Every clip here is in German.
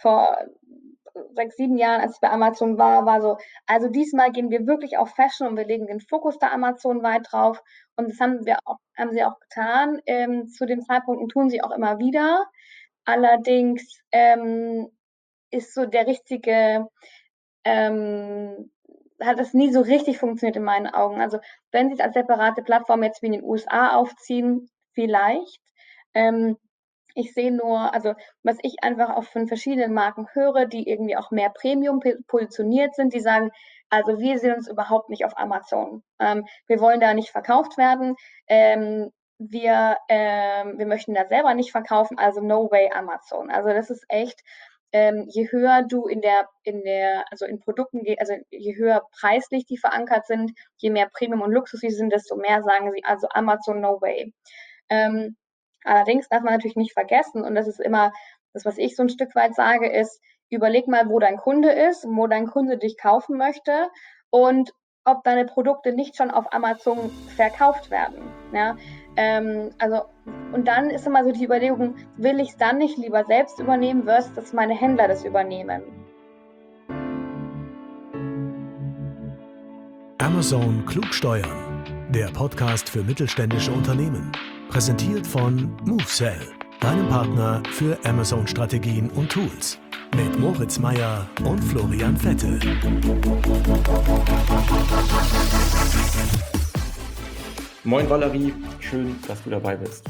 vor 6, 7 Jahren, als ich bei Amazon war so, also diesmal gehen wir wirklich auf Fashion und wir legen den Fokus da Amazon weit drauf. Und das haben sie auch getan, zu dem Zeitpunkt und tun sie auch immer wieder. Allerdings ist so der richtige, hat das nie so richtig funktioniert in meinen Augen. Also wenn sie es als separate Plattform jetzt wie in den USA aufziehen, vielleicht. Ich sehe nur, also was ich einfach auch von verschiedenen Marken höre, die irgendwie auch mehr Premium positioniert sind, die sagen, also wir sehen uns überhaupt nicht auf Amazon. Wir wollen da nicht verkauft werden. Wir möchten da selber nicht verkaufen, also no way Amazon. Also das ist echt, je höher du also in Produkten gehst, also je höher preislich die verankert sind, je mehr Premium und Luxus sie sind, desto mehr sagen sie, also Amazon no way. Allerdings darf man natürlich nicht vergessen, und das ist immer das, was ich so ein Stück weit sage, ist, überleg mal, wo dein Kunde ist, wo dein Kunde dich kaufen möchte und ob deine Produkte nicht schon auf Amazon verkauft werden. Ja? Und dann ist immer so die Überlegung, will ich es dann nicht lieber selbst übernehmen, versus dass meine Händler das übernehmen? Amazon klug steuern, der Podcast für mittelständische Unternehmen. Präsentiert von MoveSell, deinem Partner für Amazon-Strategien und Tools. Mit Moritz Meyer und Florian Vettel. Moin Valerie, schön, dass du dabei bist.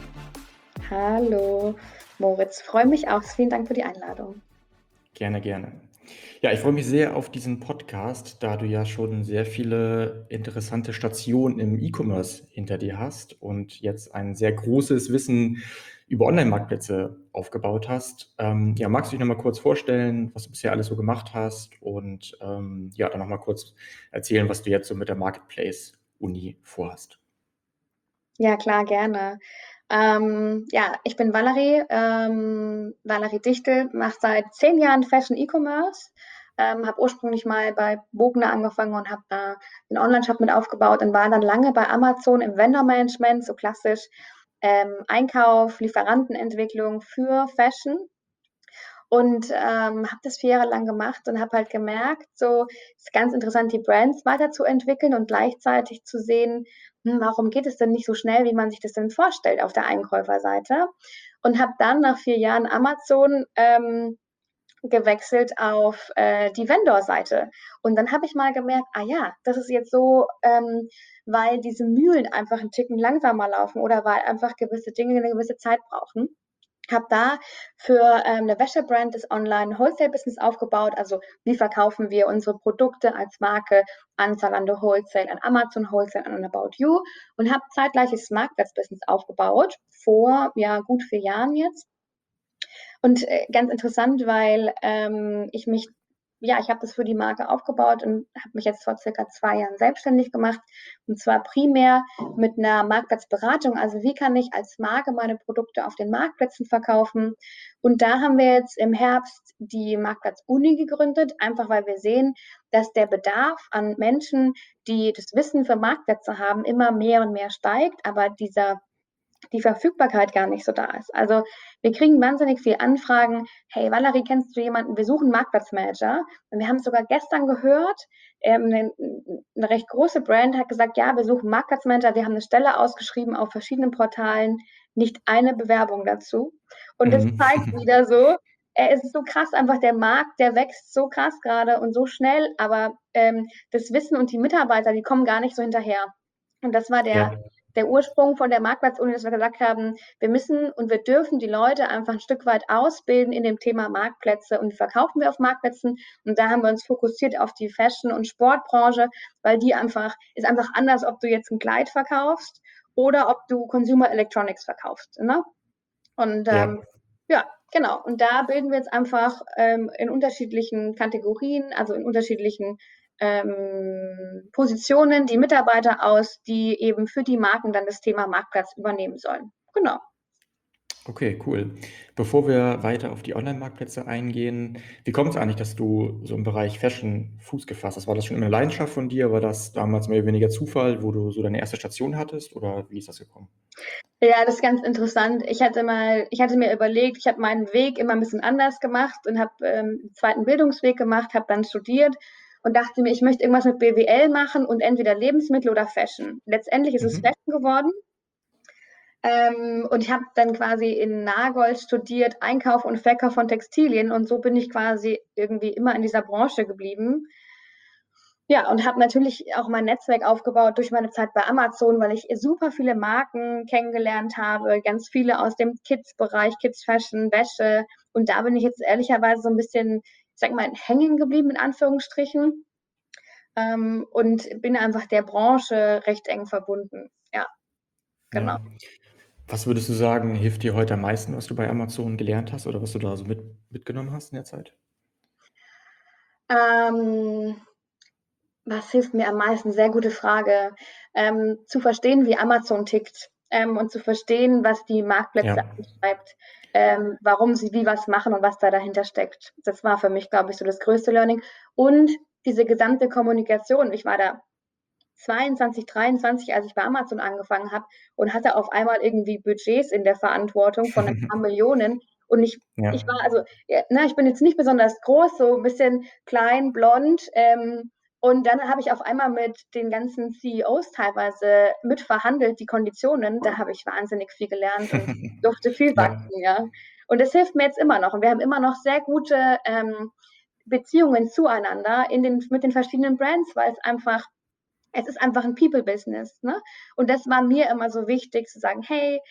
Hallo Moritz, freue mich auch. Vielen Dank für die Einladung. Gerne, gerne. Ja, ich freue mich sehr auf diesen Podcast, da du ja schon sehr viele interessante Stationen im E-Commerce hinter dir hast und jetzt ein sehr großes Wissen über Online-Marktplätze aufgebaut hast. Ja, magst du dich nochmal kurz vorstellen, was du bisher alles so gemacht hast und ja, dann nochmal kurz erzählen, was du jetzt so mit der Marketplace-Uni vorhast? Ja, klar, gerne. Ja, ich bin Valerie, Valerie Dichtel, mache seit 10 Jahren Fashion E-Commerce, habe ursprünglich mal bei Bogner angefangen und habe da einen Online-Shop mit aufgebaut und war dann lange bei Amazon im Vendor-Management, so klassisch Einkauf, Lieferantenentwicklung für Fashion. Und habe das 4 Jahre lang gemacht und habe halt gemerkt, so ist ganz interessant, die Brands weiterzuentwickeln und gleichzeitig zu sehen, warum geht es denn nicht so schnell, wie man sich das denn vorstellt auf der Einkäuferseite. Und habe dann nach 4 Jahren Amazon gewechselt auf die Vendor-Seite. Und dann habe ich mal gemerkt, ah ja, das ist jetzt so, weil diese Mühlen einfach einen Ticken langsamer laufen oder weil einfach gewisse Dinge eine gewisse Zeit brauchen. Habe da für eine Wäschebrand das Online-Wholesale-Business aufgebaut. Also wie verkaufen wir unsere Produkte als Marke an Zalando Wholesale, an Amazon Wholesale, an About You und habe zeitgleich das Marktplatz-Business aufgebaut, vor ja gut 4 Jahren jetzt. Und ganz interessant, weil ich habe das für die Marke aufgebaut und habe mich jetzt vor circa 2 Jahren selbstständig gemacht. Und zwar primär mit einer Marktplatzberatung. Also wie kann ich als Marke meine Produkte auf den Marktplätzen verkaufen? Und da haben wir jetzt im Herbst die Marktplatz-Uni gegründet, einfach weil wir sehen, dass der Bedarf an Menschen, die das Wissen für Marktplätze haben, immer mehr und mehr steigt, aber die Verfügbarkeit gar nicht so da ist. Also wir kriegen wahnsinnig viel Anfragen. Hey Valerie, kennst du jemanden? Wir suchen Marktplatzmanager. Und wir haben es sogar gestern gehört, eine recht große Brand hat gesagt, ja, wir suchen Marktplatzmanager. Wir haben eine Stelle ausgeschrieben auf verschiedenen Portalen, nicht eine Bewerbung dazu. Und das zeigt wieder so, es ist so krass, einfach der Markt, der wächst so krass gerade und so schnell, aber das Wissen und die Mitarbeiter, die kommen gar nicht so hinterher. Und das war Ja. der Ursprung von der Marktplatzuni, dass wir gesagt haben, wir müssen und wir dürfen die Leute einfach ein Stück weit ausbilden in dem Thema Marktplätze und verkaufen wir auf Marktplätzen. Und da haben wir uns fokussiert auf die Fashion- und Sportbranche, weil ist einfach anders, ob du jetzt ein Kleid verkaufst oder ob du Consumer Electronics verkaufst. Ne? Und ja, genau. Und da bilden wir jetzt einfach in unterschiedlichen Kategorien, also in unterschiedlichen Positionen die Mitarbeiter aus, die eben für die Marken dann das Thema Marktplatz übernehmen sollen. Genau. Okay, cool. Bevor wir weiter auf die Online-Marktplätze eingehen, wie kommt es eigentlich, dass du so im Bereich Fashion Fuß gefasst hast? War das schon immer eine Leidenschaft von dir? War das damals mehr oder weniger Zufall, wo du so deine erste Station hattest oder wie ist das gekommen? Ja, das ist ganz interessant. Ich hatte mir überlegt, ich habe meinen Weg immer ein bisschen anders gemacht und habe 'n zweiten Bildungsweg gemacht, habe dann studiert und dachte mir, ich möchte irgendwas mit BWL machen und entweder Lebensmittel oder Fashion. Letztendlich ist es Mhm. Fashion geworden. Und ich habe dann quasi in Nagold studiert, Einkauf und Verkauf von Textilien und so bin ich quasi irgendwie immer in dieser Branche geblieben. Ja, und habe natürlich auch mein Netzwerk aufgebaut durch meine Zeit bei Amazon, weil ich super viele Marken kennengelernt habe, ganz viele aus dem Kids-Bereich, Kids Fashion, Wäsche. Und da bin ich jetzt ehrlicherweise so ein bisschen, ich sag mal, hängen geblieben, in Anführungsstrichen, und bin einfach der Branche recht eng verbunden. Ja, genau. Ja. Was würdest du sagen, hilft dir heute am meisten, was du bei Amazon gelernt hast oder was du da so mitgenommen hast in der Zeit? Ähm, Was hilft mir am meisten? Sehr gute Frage. Zu verstehen, wie Amazon tickt, und zu verstehen, was die Marktplätze Ja. antreibt, warum sie wie was machen und was da dahinter steckt. Das war für mich, glaube ich, so das größte Learning. Und diese gesamte Kommunikation. Ich war da 22, 23, als ich bei Amazon angefangen habe und hatte auf einmal irgendwie Budgets in der Verantwortung von ein paar Millionen. Und ich Ja. war also, ja, ne, ich bin jetzt nicht besonders groß, so ein bisschen klein, blond. Und dann habe ich auf einmal mit den ganzen CEOs teilweise mitverhandelt, die Konditionen. Da habe ich wahnsinnig viel gelernt und durfte viel Ja. wachsen, ja. Und das hilft mir jetzt immer noch. Und wir haben immer noch sehr gute Beziehungen zueinander mit den verschiedenen Brands, weil es ist einfach ein People-Business, ne? Und das war mir immer so wichtig zu sagen, hey,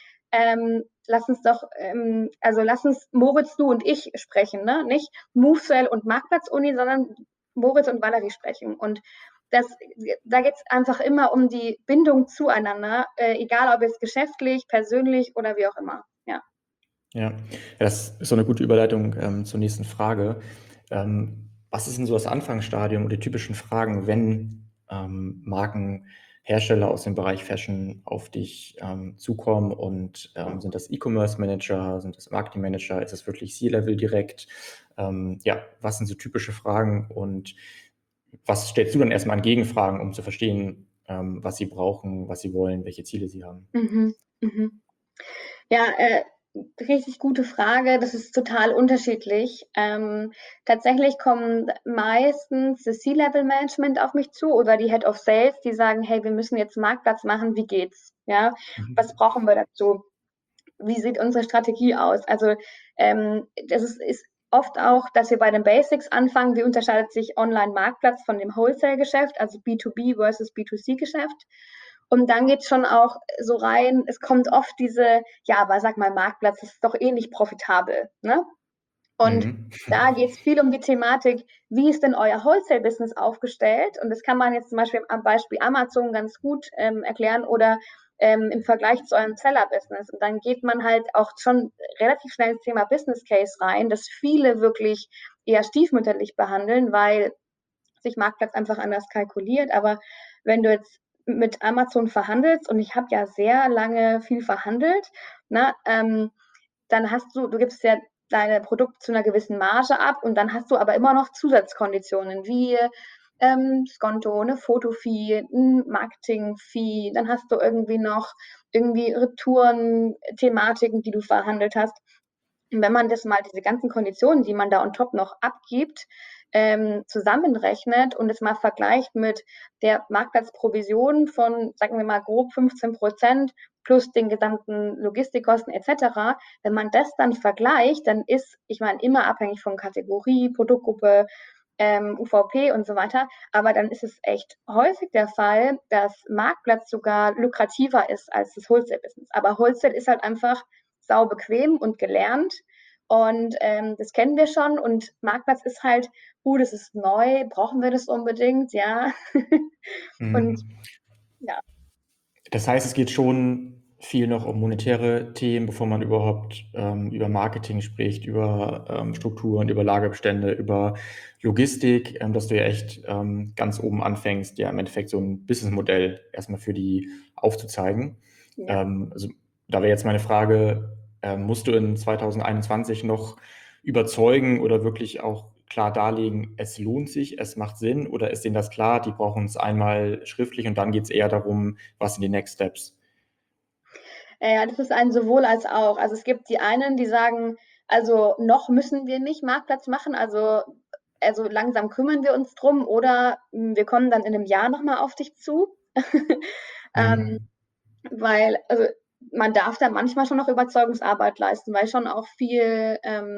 lass uns Moritz, du und ich sprechen, ne? Nicht MoveSell und Marktplatz-Uni, sondern Moritz und Valerie sprechen. Und das, da geht es einfach immer um die Bindung zueinander, egal ob jetzt geschäftlich, persönlich oder wie auch immer. Ja. Ja. Ja, das ist so eine gute Überleitung, zur nächsten Frage. Was ist denn so das Anfangsstadium oder die typischen Fragen, wenn, Markenhersteller aus dem Bereich Fashion auf dich, zukommen und, sind das E-Commerce-Manager, sind das Marketing-Manager, ist es wirklich C-Level direkt? Ja, was sind so typische Fragen und was stellst du dann erst mal an Gegenfragen, um zu verstehen, was sie brauchen, was sie wollen, welche Ziele sie haben? Mhm. Mhm. Ja, richtig gute Frage. Das ist total unterschiedlich. Tatsächlich kommen meistens das C-Level-Management auf mich zu oder die Head of Sales, die sagen, hey, wir müssen jetzt Marktplatz machen, wie geht's? Ja, was Mhm. brauchen wir dazu? Wie sieht unsere Strategie aus? Also ist oft auch, dass wir bei den Basics anfangen. Wie unterscheidet sich Online-Marktplatz von dem Wholesale-Geschäft, also B2B versus B2C-Geschäft? Und dann geht es schon auch so rein, es kommt oft diese, ja, aber sag mal, Marktplatz ist doch eh nicht profitabel. Ne? Und Mhm. da geht es viel um die Thematik, wie ist denn euer Wholesale-Business aufgestellt? Und das kann man jetzt zum Beispiel am Beispiel Amazon ganz gut erklären oder im Vergleich zu eurem Seller-Business. Und dann geht man halt auch schon relativ schnell ins Thema Business Case rein, das viele wirklich eher stiefmütterlich behandeln, weil sich Marktplatz einfach anders kalkuliert. Aber wenn du jetzt mit Amazon verhandelst, und ich habe ja sehr lange viel verhandelt, ne, dann du gibst ja deine Produkte zu einer gewissen Marge ab und dann hast du aber immer noch Zusatzkonditionen wie Skonto, eine Fotofee, ein Marketing-Fee, dann hast du irgendwie noch irgendwie Retouren-Thematiken, die du verhandelt hast. Und wenn man das mal, diese ganzen Konditionen, die man da on top noch abgibt, zusammenrechnet und es mal vergleicht mit der Marktplatzprovision von, sagen wir mal, grob 15% plus den gesamten Logistikkosten etc., wenn man das dann vergleicht, dann ist, ich meine, immer abhängig von Kategorie, Produktgruppe, UVP und so weiter, aber dann ist es echt häufig der Fall, dass Marktplatz sogar lukrativer ist als das Wholesale-Business. Aber Wholesale ist halt einfach sau bequem und gelernt. Und das kennen wir schon. Und Marktplatz ist halt, das ist neu, brauchen wir das unbedingt? Ja. Und Mhm. ja. Das heißt, es geht schon viel noch um monetäre Themen, bevor man überhaupt, über Marketing spricht, über, Strukturen, über Lagerbestände, über Logistik, dass du ja echt, ganz oben anfängst, ja im Endeffekt so ein Businessmodell erst mal für die aufzuzeigen. Ja. Also, da wäre jetzt meine Frage, musst du in 2021 noch überzeugen oder wirklich auch klar darlegen, es lohnt sich, es macht Sinn, oder ist denen das klar, die brauchen es einmal schriftlich und dann geht es eher darum, was sind die Next Steps? Ja, das ist ein sowohl als auch. Also es gibt die einen, die sagen, also noch müssen wir nicht Marktplatz machen, also langsam kümmern wir uns drum oder wir kommen dann in einem Jahr nochmal auf dich zu. ähm, Mhm. weil, also man darf da manchmal schon noch Überzeugungsarbeit leisten, weil schon auch viel,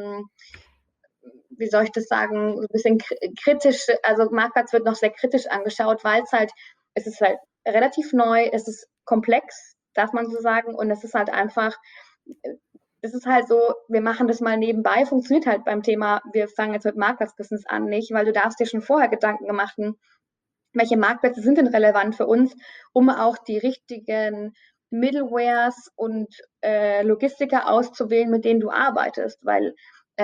wie soll ich das sagen, so ein bisschen kritisch, also Marktplatz wird noch sehr kritisch angeschaut, weil es ist halt relativ neu, es ist komplex, darf man so sagen, und es ist halt einfach, es ist halt so, wir machen das mal nebenbei, funktioniert halt beim Thema, wir fangen jetzt mit Marktplatzbusiness an, nicht, weil du darfst dir schon vorher Gedanken gemacht, welche Marktplätze sind denn relevant für uns, um auch die richtigen Middlewares und Logistiker auszuwählen, mit denen du arbeitest, weil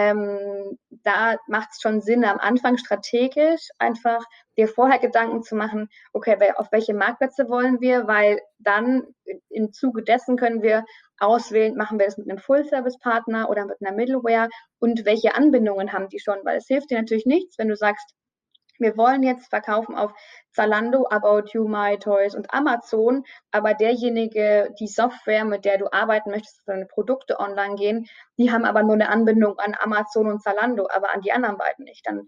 da macht es schon Sinn, am Anfang strategisch einfach dir vorher Gedanken zu machen, okay, auf welche Marktplätze wollen wir, weil dann im Zuge dessen können wir auswählen, machen wir das mit einem Full-Service-Partner oder mit einer Middleware und welche Anbindungen haben die schon, weil es hilft dir natürlich nichts, wenn du sagst, wir wollen jetzt verkaufen auf Zalando, About You, MyToys und Amazon, aber derjenige, die Software, mit der du arbeiten möchtest, deine Produkte online gehen, die haben aber nur eine Anbindung an Amazon und Zalando, aber an die anderen beiden nicht. Dann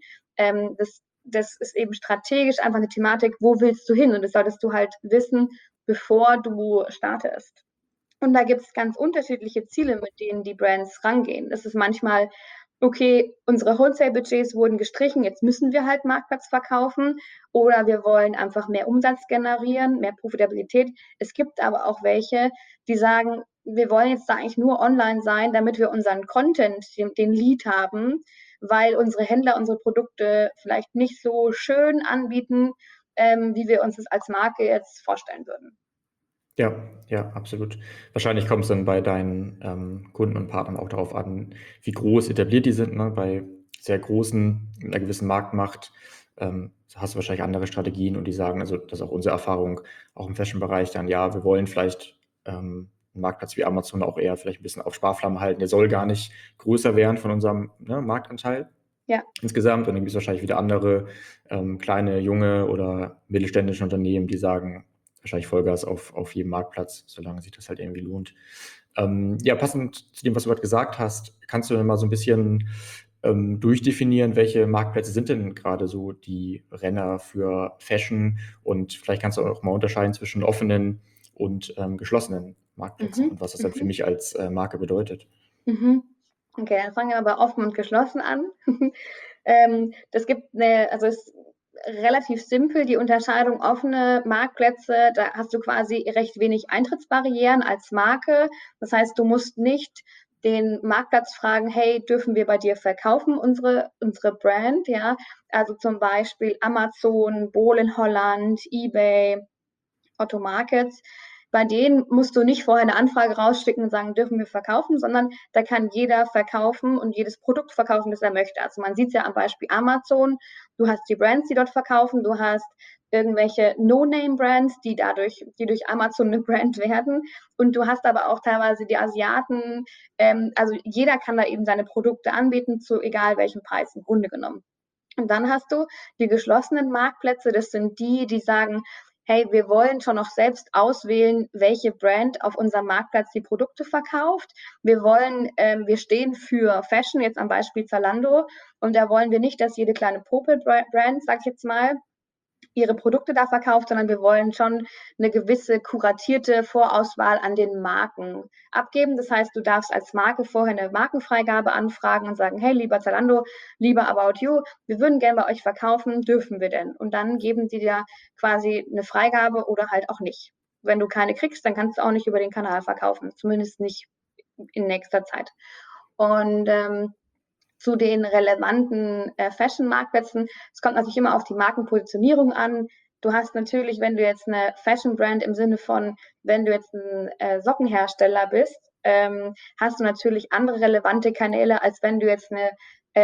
das ist eben strategisch einfach eine Thematik, wo willst du hin? Und das solltest du halt wissen, bevor du startest. Und da gibt es ganz unterschiedliche Ziele, mit denen die Brands rangehen. Es ist manchmal, okay, unsere Wholesale-Budgets wurden gestrichen, jetzt müssen wir halt Marktplatz verkaufen oder wir wollen einfach mehr Umsatz generieren, mehr Profitabilität. Es gibt aber auch welche, die sagen, wir wollen jetzt da eigentlich nur online sein, damit wir unseren Content, den Lead haben, weil unsere Händler unsere Produkte vielleicht nicht so schön anbieten, wie wir uns das als Marke jetzt vorstellen würden. Ja, ja, absolut. Wahrscheinlich kommt es dann bei deinen Kunden und Partnern auch darauf an, wie groß etabliert die sind. Ne? Bei sehr großen, mit einer gewissen Marktmacht, hast du wahrscheinlich andere Strategien, und die sagen, also das ist auch unsere Erfahrung, auch im Fashion-Bereich dann, ja, wir wollen vielleicht einen Marktplatz wie Amazon auch eher vielleicht ein bisschen auf Sparflamme halten. Der soll gar nicht größer werden von unserem, ne, Marktanteil Ja. insgesamt. Und dann gibt es wahrscheinlich wieder andere kleine, junge oder mittelständische Unternehmen, die sagen, wahrscheinlich Vollgas auf jedem Marktplatz, solange sich das halt irgendwie lohnt. Ja, passend zu dem, was du gerade gesagt hast, kannst du dann mal so ein bisschen durchdefinieren, welche Marktplätze sind denn gerade so die Renner für Fashion, und vielleicht kannst du auch mal unterscheiden zwischen offenen und geschlossenen Marktplätzen Mhm. und was das dann für Mhm. mich als Marke bedeutet. Mhm. Okay, dann fangen wir aber offen und geschlossen an. Das gibt also es ist relativ simpel, die Unterscheidung offene Marktplätze, da hast du quasi recht wenig Eintrittsbarrieren als Marke. Das heißt, du musst nicht den Marktplatz fragen, hey, dürfen wir bei dir verkaufen, unsere Brand, ja? Also zum Beispiel Amazon, Bol in Holland, eBay, Otto Markets. Bei denen musst du nicht vorher eine Anfrage rausschicken und sagen, dürfen wir verkaufen, sondern da kann jeder verkaufen und jedes Produkt verkaufen, das er möchte. Also man sieht es ja am Beispiel Amazon. Du hast die Brands, die dort verkaufen, du hast irgendwelche No-Name-Brands, die durch Amazon eine Brand werden. Und du hast aber auch teilweise die Asiaten. Also jeder kann da eben seine Produkte anbieten, zu egal welchem Preis im Grunde genommen. Und dann hast du die geschlossenen Marktplätze, das sind die, die sagen, hey, wir wollen schon noch selbst auswählen, welche Brand auf unserem Marktplatz die Produkte verkauft. Wir stehen für Fashion, jetzt am Beispiel Zalando, und da wollen wir nicht, dass jede kleine Popel-Brand, sag ich jetzt mal, ihre Produkte da verkauft, sondern wir wollen schon eine gewisse kuratierte Vorauswahl an den Marken abgeben. Das heißt, du darfst als Marke vorher eine Markenfreigabe anfragen und sagen, hey, lieber Zalando, lieber About You, wir würden gerne bei euch verkaufen, dürfen wir denn? Und dann geben die dir quasi eine Freigabe oder halt auch nicht. Wenn du keine kriegst, dann kannst du auch nicht über den Kanal verkaufen, zumindest nicht in nächster Zeit. Und zu den relevanten Fashion-Marktplätzen. Es kommt natürlich immer auf die Markenpositionierung an. Du hast natürlich, wenn du jetzt eine Fashion-Brand im Sinne von, wenn du jetzt ein Sockenhersteller bist, hast du natürlich andere relevante Kanäle, als wenn du jetzt eine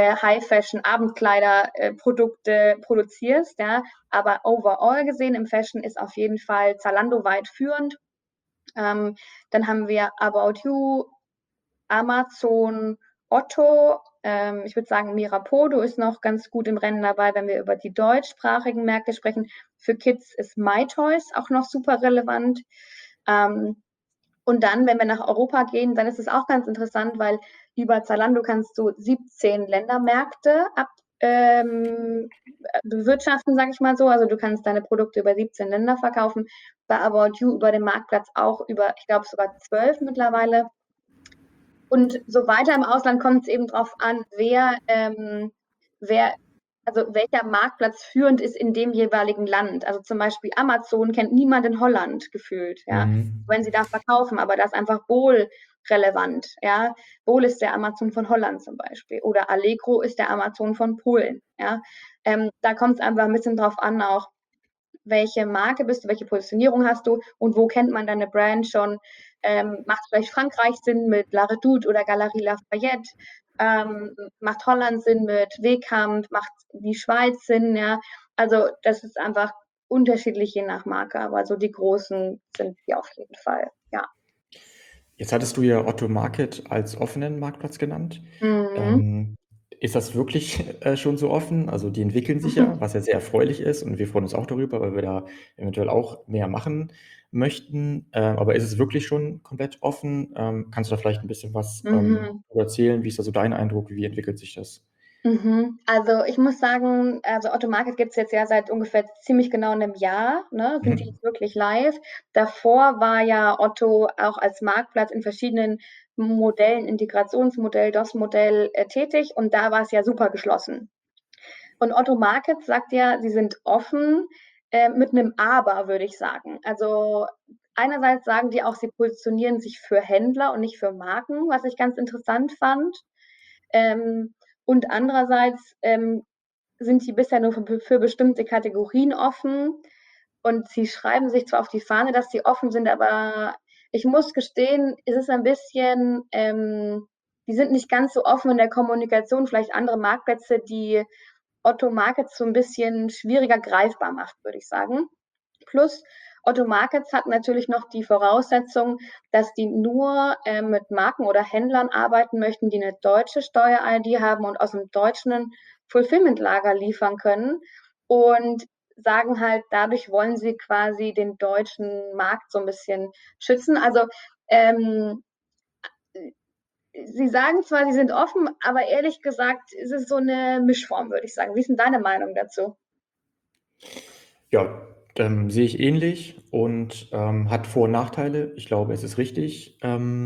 High-Fashion-Abendkleider-Produkte produzierst. Ja? Aber overall gesehen im Fashion ist auf jeden Fall Zalando weit führend. Dann haben wir About You, Amazon, Otto, ich würde sagen, Mirapodo ist noch ganz gut im Rennen dabei, wenn wir über die deutschsprachigen Märkte sprechen. Für Kids ist MyToys auch noch super relevant. Und dann, wenn wir nach Europa gehen, dann ist es auch ganz interessant, weil über Zalando kannst du 17 Ländermärkte bewirtschaften, sage ich mal so. Also du kannst deine Produkte über 17 Länder verkaufen. Bei About You über den Marktplatz auch über, ich glaube, sogar 12 mittlerweile. Und so weiter im Ausland kommt es eben darauf an, also welcher Marktplatz führend ist in dem jeweiligen Land. Also zum Beispiel Amazon kennt niemand in Holland gefühlt, ja, wenn sie da verkaufen, aber da ist einfach Bol relevant, ja. Bol ist der Amazon von Holland zum Beispiel oder Allegro ist der Amazon von Polen, ja. Da kommt es einfach ein bisschen drauf an auch, welche Marke bist du, welche Positionierung hast du und wo kennt man deine Brand schon. Macht vielleicht Frankreich Sinn mit La Redoute oder Galerie Lafayette? Macht Holland Sinn mit Wekamp? Macht die Schweiz Sinn? Ja, also das ist einfach unterschiedlich je nach Marke, aber so die großen sind die auf jeden Fall, ja. Jetzt hattest du ja Otto Market als offenen Marktplatz genannt. Mhm. Ist das wirklich schon so offen? Also die entwickeln sich ja, was ja sehr erfreulich ist und wir freuen uns auch darüber, weil wir da eventuell auch mehr machen möchten. Aber ist es wirklich schon komplett offen? Kannst du da vielleicht ein bisschen was Mhm. darüber erzählen? Wie ist da so dein Eindruck? Wie entwickelt sich das? Also ich muss sagen, also Otto Market gibt es jetzt ja seit ungefähr ziemlich genau einem Jahr, ne, sind die Mhm. jetzt wirklich live. Davor war ja Otto auch als Marktplatz in verschiedenen Modellen, Integrationsmodell, DOS-Modell tätig und da war es ja super geschlossen. Und Otto Market sagt ja, sie sind offen mit einem Aber, würde ich sagen. Also einerseits sagen die auch, sie positionieren sich für Händler und nicht für Marken, was ich ganz interessant fand. Ähm, und andererseits sind die bisher nur für bestimmte Kategorien offen. Und sie schreiben sich zwar auf die Fahne, dass sie offen sind, aber ich muss gestehen, es ist ein bisschen, die sind nicht ganz so offen in der Kommunikation, vielleicht andere Marktplätze, die Otto Markets so ein bisschen schwieriger greifbar macht, würde ich sagen. Plus Otto Markets hat natürlich noch die Voraussetzung, dass die nur mit Marken oder Händlern arbeiten möchten, die eine deutsche Steuer-ID haben und aus dem deutschen Fulfillment-Lager liefern können und sagen halt, dadurch wollen sie quasi den deutschen Markt so ein bisschen schützen. Also sie sagen zwar, sie sind offen, aber ehrlich gesagt ist es so eine Mischform, würde ich sagen. Wie ist denn deine Meinung dazu? Ja, sehe ich ähnlich und hat Vor- und Nachteile. Ich glaube, es ist richtig,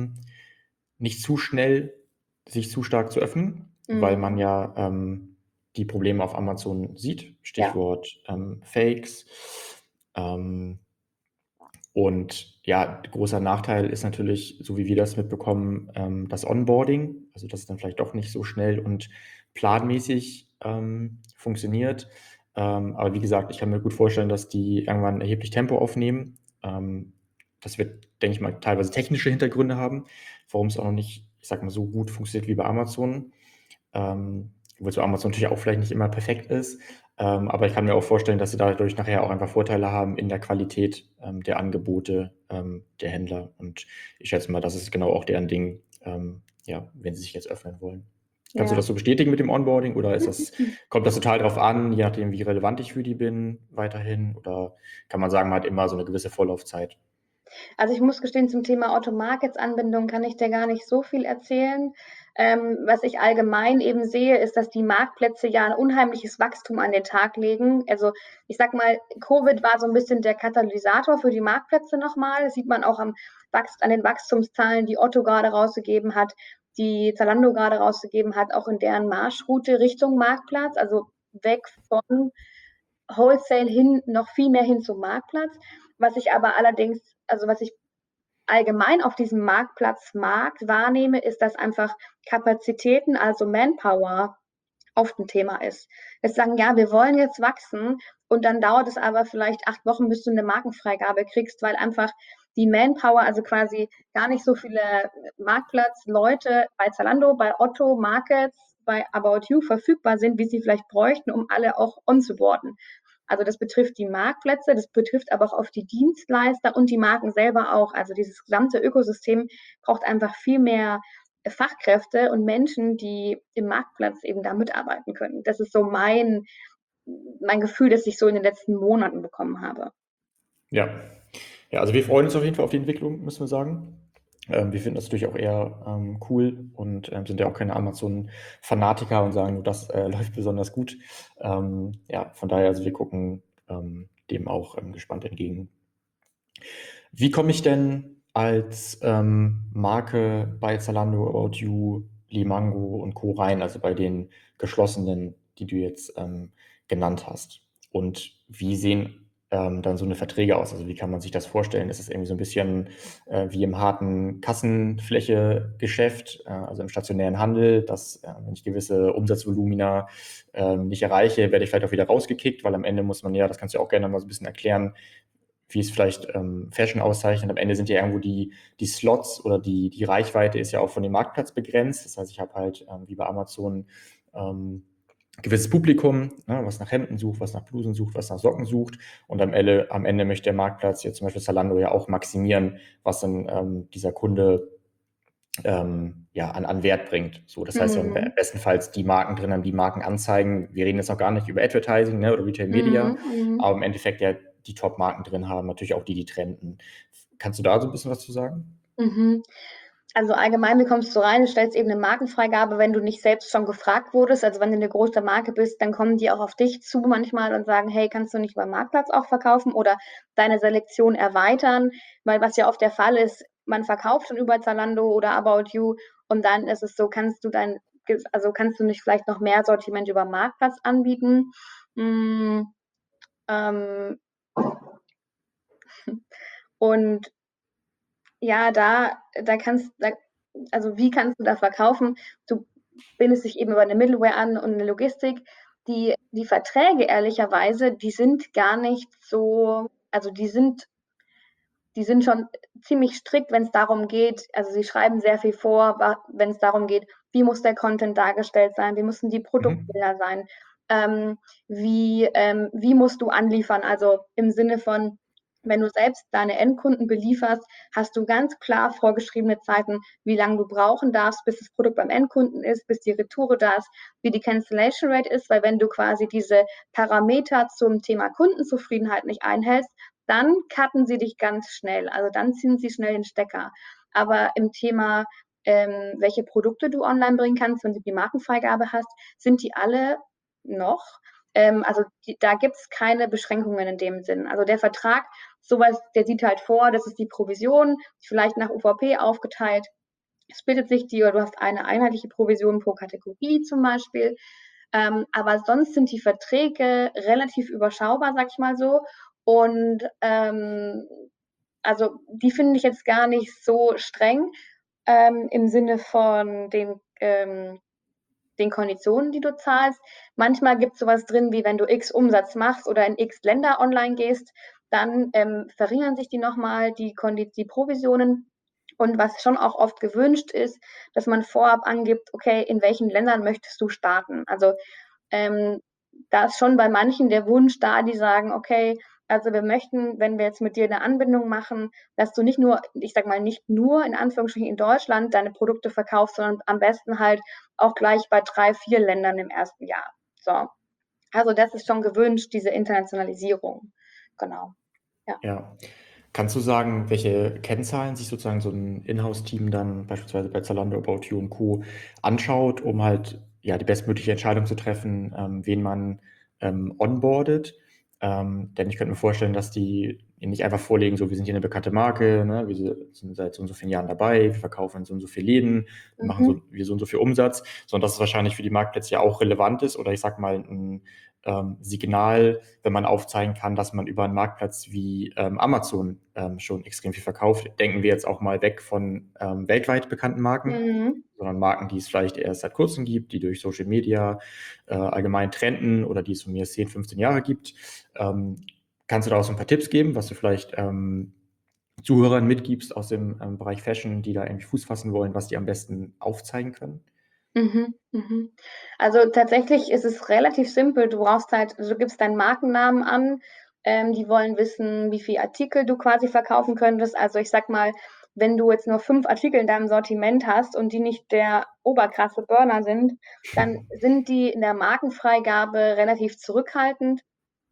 nicht zu schnell sich zu stark zu öffnen, weil man Mhm. ja die Probleme auf Amazon sieht. Ja. Stichwort Fakes. Ähm, und ja, großer Nachteil ist natürlich, so wie wir das mitbekommen, das Onboarding, also dass es dann vielleicht doch nicht so schnell und planmäßig funktioniert. Aber wie gesagt, ich kann mir gut vorstellen, dass die irgendwann erheblich Tempo aufnehmen. Das wird, denke ich mal, teilweise technische Hintergründe haben, warum es auch noch nicht, ich sag mal, so gut funktioniert wie bei Amazon. Wozu Amazon natürlich auch vielleicht nicht immer perfekt ist. Aber ich kann mir auch vorstellen, dass sie dadurch nachher auch einfach Vorteile haben in der Qualität der Angebote der Händler. Und ich schätze mal, das ist genau auch deren Ding, ja, wenn sie sich jetzt öffnen wollen. Kannst du Ja. das so bestätigen mit dem Onboarding oder kommt das total drauf an, je nachdem, wie relevant ich für die bin, weiterhin? Oder kann man sagen, man hat immer so eine gewisse Vorlaufzeit? Also ich muss gestehen, zum Thema Auto-Markets-Anbindung kann ich dir gar nicht so viel erzählen. Was ich allgemein eben sehe, ist, dass die Marktplätze ja ein unheimliches Wachstum an den Tag legen. Also ich sag mal, Covid war so ein bisschen der Katalysator für die Marktplätze nochmal. Das sieht man auch an den Wachstumszahlen, die Otto gerade rausgegeben hat, die Zalando gerade rausgegeben hat, auch in deren Marschroute Richtung Marktplatz, also weg von Wholesale hin, noch viel mehr hin zum Marktplatz. Was ich aber allerdings, also was ich allgemein auf diesem Marktplatzmarkt wahrnehme, ist, dass einfach Kapazitäten, also Manpower, oft ein Thema ist. Jetzt sagen, ja, wir wollen jetzt wachsen und dann dauert es aber vielleicht 8 Wochen, bis du eine Markenfreigabe kriegst, weil einfach die Manpower, also quasi gar nicht so viele Marktplatzleute bei Zalando, bei Otto Markets, bei About You verfügbar sind, wie sie vielleicht bräuchten, um alle auch onzuboarden. Also das betrifft die Marktplätze, das betrifft aber auch auf die Dienstleister und die Marken selber auch. Also dieses gesamte Ökosystem braucht einfach viel mehr Fachkräfte und Menschen, die im Marktplatz eben da mitarbeiten können. Das ist so mein Gefühl, das ich so in den letzten Monaten bekommen habe. Ja. Ja, also wir freuen uns auf jeden Fall auf die Entwicklung, müssen wir sagen. Wir finden das natürlich auch eher cool und sind ja auch keine Amazon-Fanatiker und sagen, nur das läuft besonders gut. Ja, von daher, also wir gucken dem auch gespannt entgegen. Wie komme ich denn als Marke bei Zalando, About You, Limango und Co. rein, also bei den geschlossenen, die du jetzt genannt hast? Und wie sehen dann so eine Verträge aus? Also wie kann man sich das vorstellen? Ist es irgendwie so ein bisschen wie im harten Kassenfläche-Geschäft, also im stationären Handel, dass wenn ich gewisse Umsatzvolumina nicht erreiche, werde ich vielleicht auch wieder rausgekickt, weil am Ende muss man ja, das kannst du ja auch gerne mal so ein bisschen erklären, wie es vielleicht Fashion auszeichnet. Am Ende sind ja irgendwo die Slots oder die Reichweite ist ja auch von dem Marktplatz begrenzt. Das heißt, ich habe halt wie bei Amazon gewisses Publikum, ne, was nach Hemden sucht, was nach Blusen sucht, was nach Socken sucht. Und am Ende möchte der Marktplatz, jetzt zum Beispiel Zalando, ja auch maximieren, was dann dieser Kunde ja, an Wert bringt. So, das heißt, bestenfalls die Marken drin haben, die Marken anzeigen. Wir reden jetzt noch gar nicht über Advertising, ne, oder Retail Media, aber im Endeffekt ja die Top-Marken drin haben, natürlich auch die trenden. Kannst du da so ein bisschen was zu sagen? Also allgemein, wie kommst du rein? Du stellst eben eine Markenfreigabe, wenn du nicht selbst schon gefragt wurdest. Also wenn du eine große Marke bist, dann kommen die auch auf dich zu manchmal und sagen, hey, kannst du nicht beim Marktplatz auch verkaufen oder deine Selektion erweitern? Weil was ja oft der Fall ist, man verkauft schon über Zalando oder About You und dann ist es so, kannst du nicht vielleicht noch mehr Sortiment über Marktplatz anbieten? Mm, ähm, und ja, also wie kannst du da verkaufen? Du bindest dich eben über eine Middleware an und eine Logistik. Die Verträge, ehrlicherweise, die sind gar nicht so, also die sind schon ziemlich strikt, wenn es darum geht, also sie schreiben sehr viel vor, wenn es darum geht, wie muss der Content dargestellt sein, wie müssen die Produktbilder sein, wie musst du anliefern, also im Sinne von, wenn du selbst deine Endkunden belieferst, hast du ganz klar vorgeschriebene Zeiten, wie lange du brauchen darfst, bis das Produkt beim Endkunden ist, bis die Retoure da ist, wie die Cancellation Rate ist, weil wenn du quasi diese Parameter zum Thema Kundenzufriedenheit nicht einhältst, dann cutten sie dich ganz schnell. Also dann ziehen sie schnell den Stecker. Aber im Thema, welche Produkte du online bringen kannst, wenn du die Markenfreigabe hast, sind die alle noch. Da gibt es keine Beschränkungen in dem Sinn. Also der Vertrag, sowas, der sieht halt vor, das ist die Provision, vielleicht nach UVP aufgeteilt. Es bildet sich die, oder du hast eine einheitliche Provision pro Kategorie zum Beispiel. Aber sonst sind die Verträge relativ überschaubar, sag ich mal so. Und also die finde ich jetzt gar nicht so streng im Sinne von den Konditionen, die du zahlst. Manchmal gibt es sowas drin, wie wenn du X Umsatz machst oder in X Länder online gehst, dann verringern sich die nochmal, die Provisionen. Und was schon auch oft gewünscht ist, dass man vorab angibt, okay, in welchen Ländern möchtest du starten? Also da ist schon bei manchen der Wunsch da, die sagen, okay, also wir möchten, wenn wir jetzt mit dir eine Anbindung machen, dass du nicht nur, ich sag mal, nicht nur in Anführungsstrichen in Deutschland deine Produkte verkaufst, sondern am besten halt auch gleich bei 3, 4 Ländern im ersten Jahr. So. Also das ist schon gewünscht, diese Internationalisierung. Genau. Ja. Kannst du sagen, welche Kennzahlen sich sozusagen so ein Inhouse-Team dann beispielsweise bei Zalando, About You und Co. anschaut, um halt ja die bestmögliche Entscheidung zu treffen, wen man onboardet? Denn ich könnte mir vorstellen, dass die nicht einfach vorlegen, so wir sind hier eine bekannte Marke, ne, wir sind seit so und so vielen Jahren dabei, wir verkaufen in so und so viele Läden, wir machen so und so viel Umsatz, sondern dass es wahrscheinlich für die Marktplätze ja auch relevant ist oder ich sag mal ein Signal, wenn man aufzeigen kann, dass man über einen Marktplatz wie Amazon schon extrem viel verkauft. Denken wir jetzt auch mal weg von weltweit bekannten Marken, sondern Marken, die es vielleicht erst seit kurzem gibt, die durch Social Media allgemein trenden oder die es von mir 10, 15 Jahre gibt. Kannst du da auch so ein paar Tipps geben, was du vielleicht Zuhörern mitgibst aus dem Bereich Fashion, die da irgendwie Fuß fassen wollen, was die am besten aufzeigen können? Also tatsächlich ist es relativ simpel. Du gibst deinen Markennamen an. Die wollen wissen, wie viele Artikel du quasi verkaufen könntest. Also ich sag mal, wenn du jetzt nur 5 Artikel in deinem Sortiment hast und die nicht der oberkrasse Burner sind, dann sind die in der Markenfreigabe relativ zurückhaltend.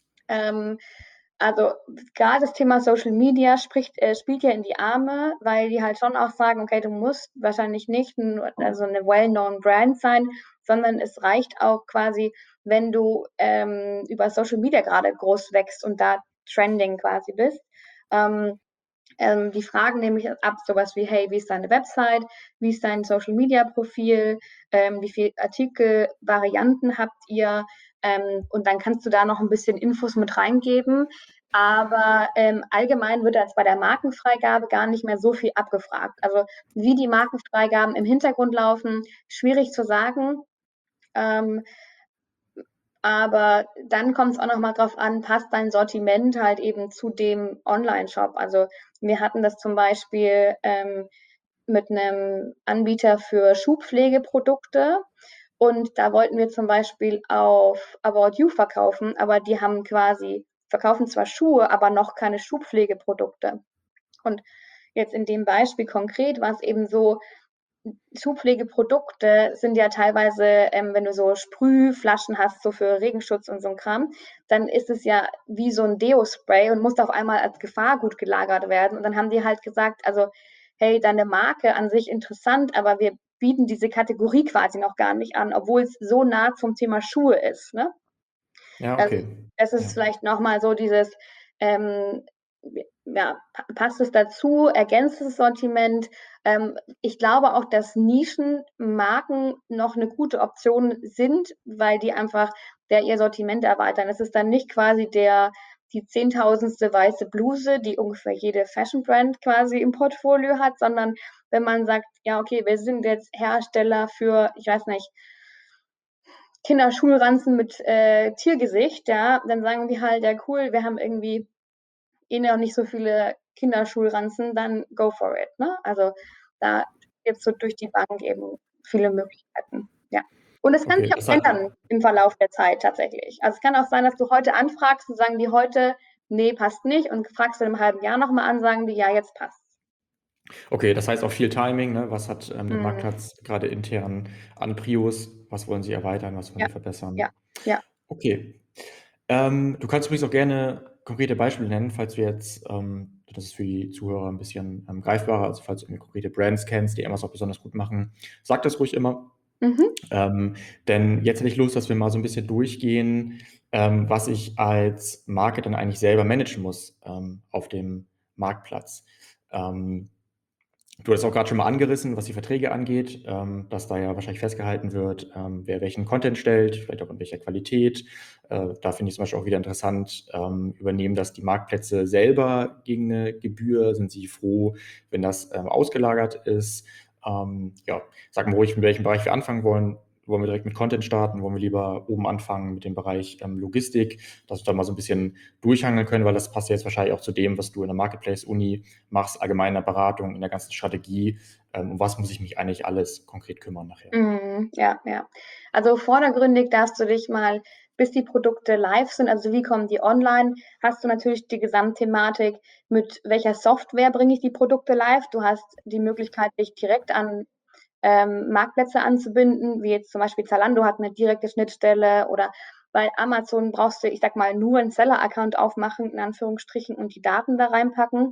Also gerade das Thema Social Media spielt ja in die Arme, weil die halt schon auch sagen, okay, du musst wahrscheinlich nicht also eine well-known Brand sein, sondern es reicht auch quasi, wenn du über Social Media gerade groß wächst und da trending quasi bist. Die fragen nämlich ab sowas wie, hey, wie ist deine Website, wie ist dein Social-Media-Profil, wie viele Artikelvarianten habt ihr, und dann kannst du da noch ein bisschen Infos mit reingeben. Aber allgemein wird jetzt bei der Markenfreigabe gar nicht mehr so viel abgefragt. Also wie die Markenfreigaben im Hintergrund laufen, schwierig zu sagen. Aber dann kommt es auch nochmal drauf an, passt dein Sortiment halt eben zu dem Online-Shop. Also wir hatten das zum Beispiel mit einem Anbieter für Schuhpflegeprodukte und da wollten wir zum Beispiel auf About You verkaufen, aber die haben verkaufen zwar Schuhe, aber noch keine Schuhpflegeprodukte. Und jetzt in dem Beispiel konkret war es eben so, Schuhpflegeprodukte sind ja teilweise, wenn du so Sprühflaschen hast, so für Regenschutz und so ein Kram, dann ist es ja wie so ein Deo-Spray und muss auf einmal als Gefahrgut gelagert werden. Und dann haben die halt gesagt, also, hey, deine Marke an sich interessant, aber wir bieten diese Kategorie quasi noch gar nicht an, obwohl es so nah zum Thema Schuhe ist. Ne? Ja, Also, okay. das ist Ja. vielleicht nochmal so dieses, ähm, ja, passt es dazu, ergänzt das Sortiment. Ich glaube auch, dass Nischenmarken noch eine gute Option sind, weil die einfach ihr Sortiment erweitern. Es ist dann nicht quasi die zehntausendste weiße Bluse, die ungefähr jede Fashion-Brand quasi im Portfolio hat, sondern wenn man sagt, ja, okay, wir sind jetzt Hersteller für, ich weiß nicht, Kinderschulranzen mit Tiergesicht, ja, dann sagen die halt, ja cool, wir haben irgendwie noch nicht so viele Kinderschulranzen, dann go for it. Ne? Also da gibt es so durch die Bank eben viele Möglichkeiten. Ja. Und es kann Okay, sich auch ändern im Verlauf der Zeit tatsächlich. Also es kann auch sein, dass du heute anfragst und sagen die heute, nee, passt nicht, und fragst du in einem halben Jahr nochmal an, sagen die, ja, jetzt passt. okay, das heißt auch viel Timing, ne? Was hat der Mhm. Marktplatz gerade intern an Prios? Was wollen sie erweitern? Was wollen Ja, sie verbessern? ja, ja. Okay. Du kannst übrigens auch gerne konkrete Beispiele nennen, falls wir jetzt, das ist für die Zuhörer ein bisschen greifbarer, also falls du irgendwie konkrete Brands kennst, die Amazon besonders gut machen, sag das ruhig immer. Mhm. Denn jetzt hätte ich Lust, dass wir mal so ein bisschen durchgehen, was ich als Marke dann eigentlich selber managen muss auf dem Marktplatz. Du hast auch gerade schon mal angerissen, was die Verträge angeht, dass da ja wahrscheinlich festgehalten wird, wer welchen Content stellt, vielleicht auch in welcher Qualität. Da finde ich zum Beispiel auch wieder interessant, übernehmen das die Marktplätze selber gegen eine Gebühr? Sind sie froh, wenn das ausgelagert ist? Ja, sag mal ruhig, mit welchem Bereich wir anfangen wollen. Wollen wir direkt mit Content starten? Wollen wir lieber oben anfangen mit dem Bereich Logistik, dass wir da mal so ein bisschen durchhangeln können, weil das passt ja jetzt wahrscheinlich auch zu dem, was du in der Marketplace-Uni machst, allgemeiner Beratung, in der ganzen Strategie. Um was muss ich mich eigentlich alles konkret kümmern nachher? Ja, ja. Also vordergründig darfst du dich mal, bis die Produkte live sind, also wie kommen die online, hast du natürlich die Gesamtthematik, mit welcher Software bringe ich die Produkte live. Du hast die Möglichkeit, dich direkt an Marktplätze anzubinden, wie jetzt zum Beispiel Zalando hat eine direkte Schnittstelle, oder bei Amazon brauchst du, ich sag mal, nur einen Seller-Account aufmachen, in Anführungsstrichen, und die Daten da reinpacken.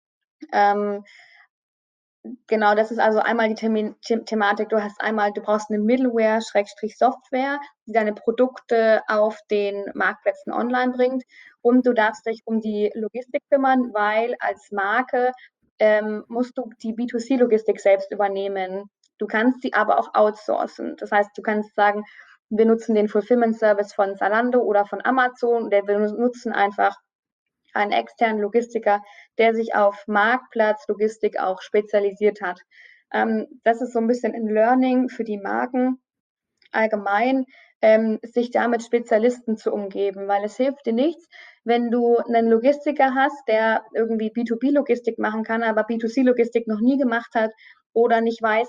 Genau, das ist also einmal die Thematik. Du brauchst eine Middleware, Schrägstrich Software, die deine Produkte auf den Marktplätzen online bringt. Und du darfst dich um die Logistik kümmern, weil als Marke musst du die B2C-Logistik selbst übernehmen. Du kannst sie aber auch outsourcen. Das heißt, du kannst sagen, wir nutzen den Fulfillment-Service von Zalando oder von Amazon, wir nutzen einfach einen externen Logistiker, der sich auf Marktplatzlogistik auch spezialisiert hat. Das ist so ein bisschen ein Learning für die Marken allgemein, sich da mit Spezialisten zu umgeben, weil es hilft dir nichts, wenn du einen Logistiker hast, der irgendwie B2B-Logistik machen kann, aber B2C-Logistik noch nie gemacht hat oder nicht weiß,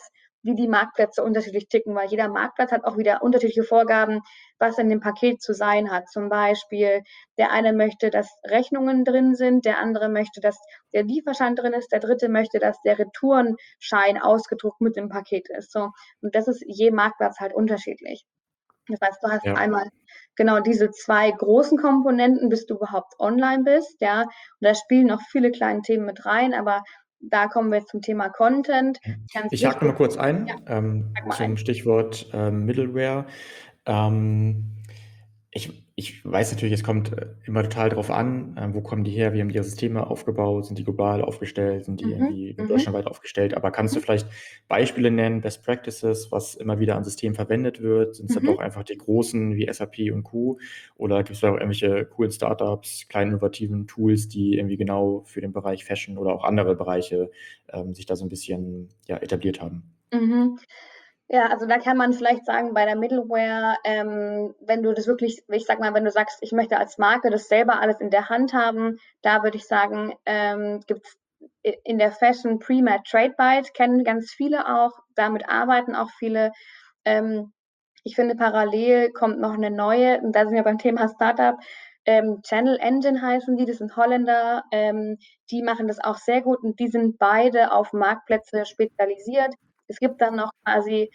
wie die Marktplätze unterschiedlich ticken, weil jeder Marktplatz hat auch wieder unterschiedliche Vorgaben, was in dem Paket zu sein hat. Zum Beispiel, der eine möchte, dass Rechnungen drin sind, der andere möchte, dass der Lieferschein drin ist, der dritte möchte, dass der Retourenschein ausgedruckt mit dem Paket ist. So. Und das ist je Marktplatz halt unterschiedlich. Das heißt, du hast Ja. einmal genau diese zwei großen Komponenten, bis du überhaupt online bist, ja. Und da spielen noch viele kleine Themen mit rein, aber da kommen wir jetzt zum Thema Content. Ganz Ich hake noch wichtig. mal kurz Ja, ein, sag mal zum ein. Stichwort Middleware. Ähm, ich weiß natürlich, es kommt immer total drauf an, wo kommen die her, wie haben die ihre Systeme aufgebaut, sind die global aufgestellt, sind die irgendwie nur Mhm. deutschlandweit aufgestellt, aber kannst du Mhm. vielleicht Beispiele nennen, Best Practices, was immer wieder an Systemen verwendet wird? Sind es dann Mhm. doch einfach die großen wie SAP und Co. oder gibt es da auch irgendwelche coolen Startups, kleinen innovativen Tools, die irgendwie genau für den Bereich Fashion oder auch andere Bereiche sich da so ein bisschen etabliert haben? Mhm. Ja, also da kann man vielleicht sagen, bei der Middleware, wenn du das wirklich, ich sag mal, wenn du sagst, ich möchte als Marke das selber alles in der Hand haben, da würde ich sagen, gibt es in der Fashion Pre-Made Trade Byte, kennen ganz viele auch, damit arbeiten auch viele. Ähm, Ich finde, parallel kommt noch eine neue, und da sind wir beim Thema Startup, Channel Engine heißen die, das sind Holländer, die machen das auch sehr gut und die sind beide auf Marktplätze spezialisiert. Es gibt dann noch quasi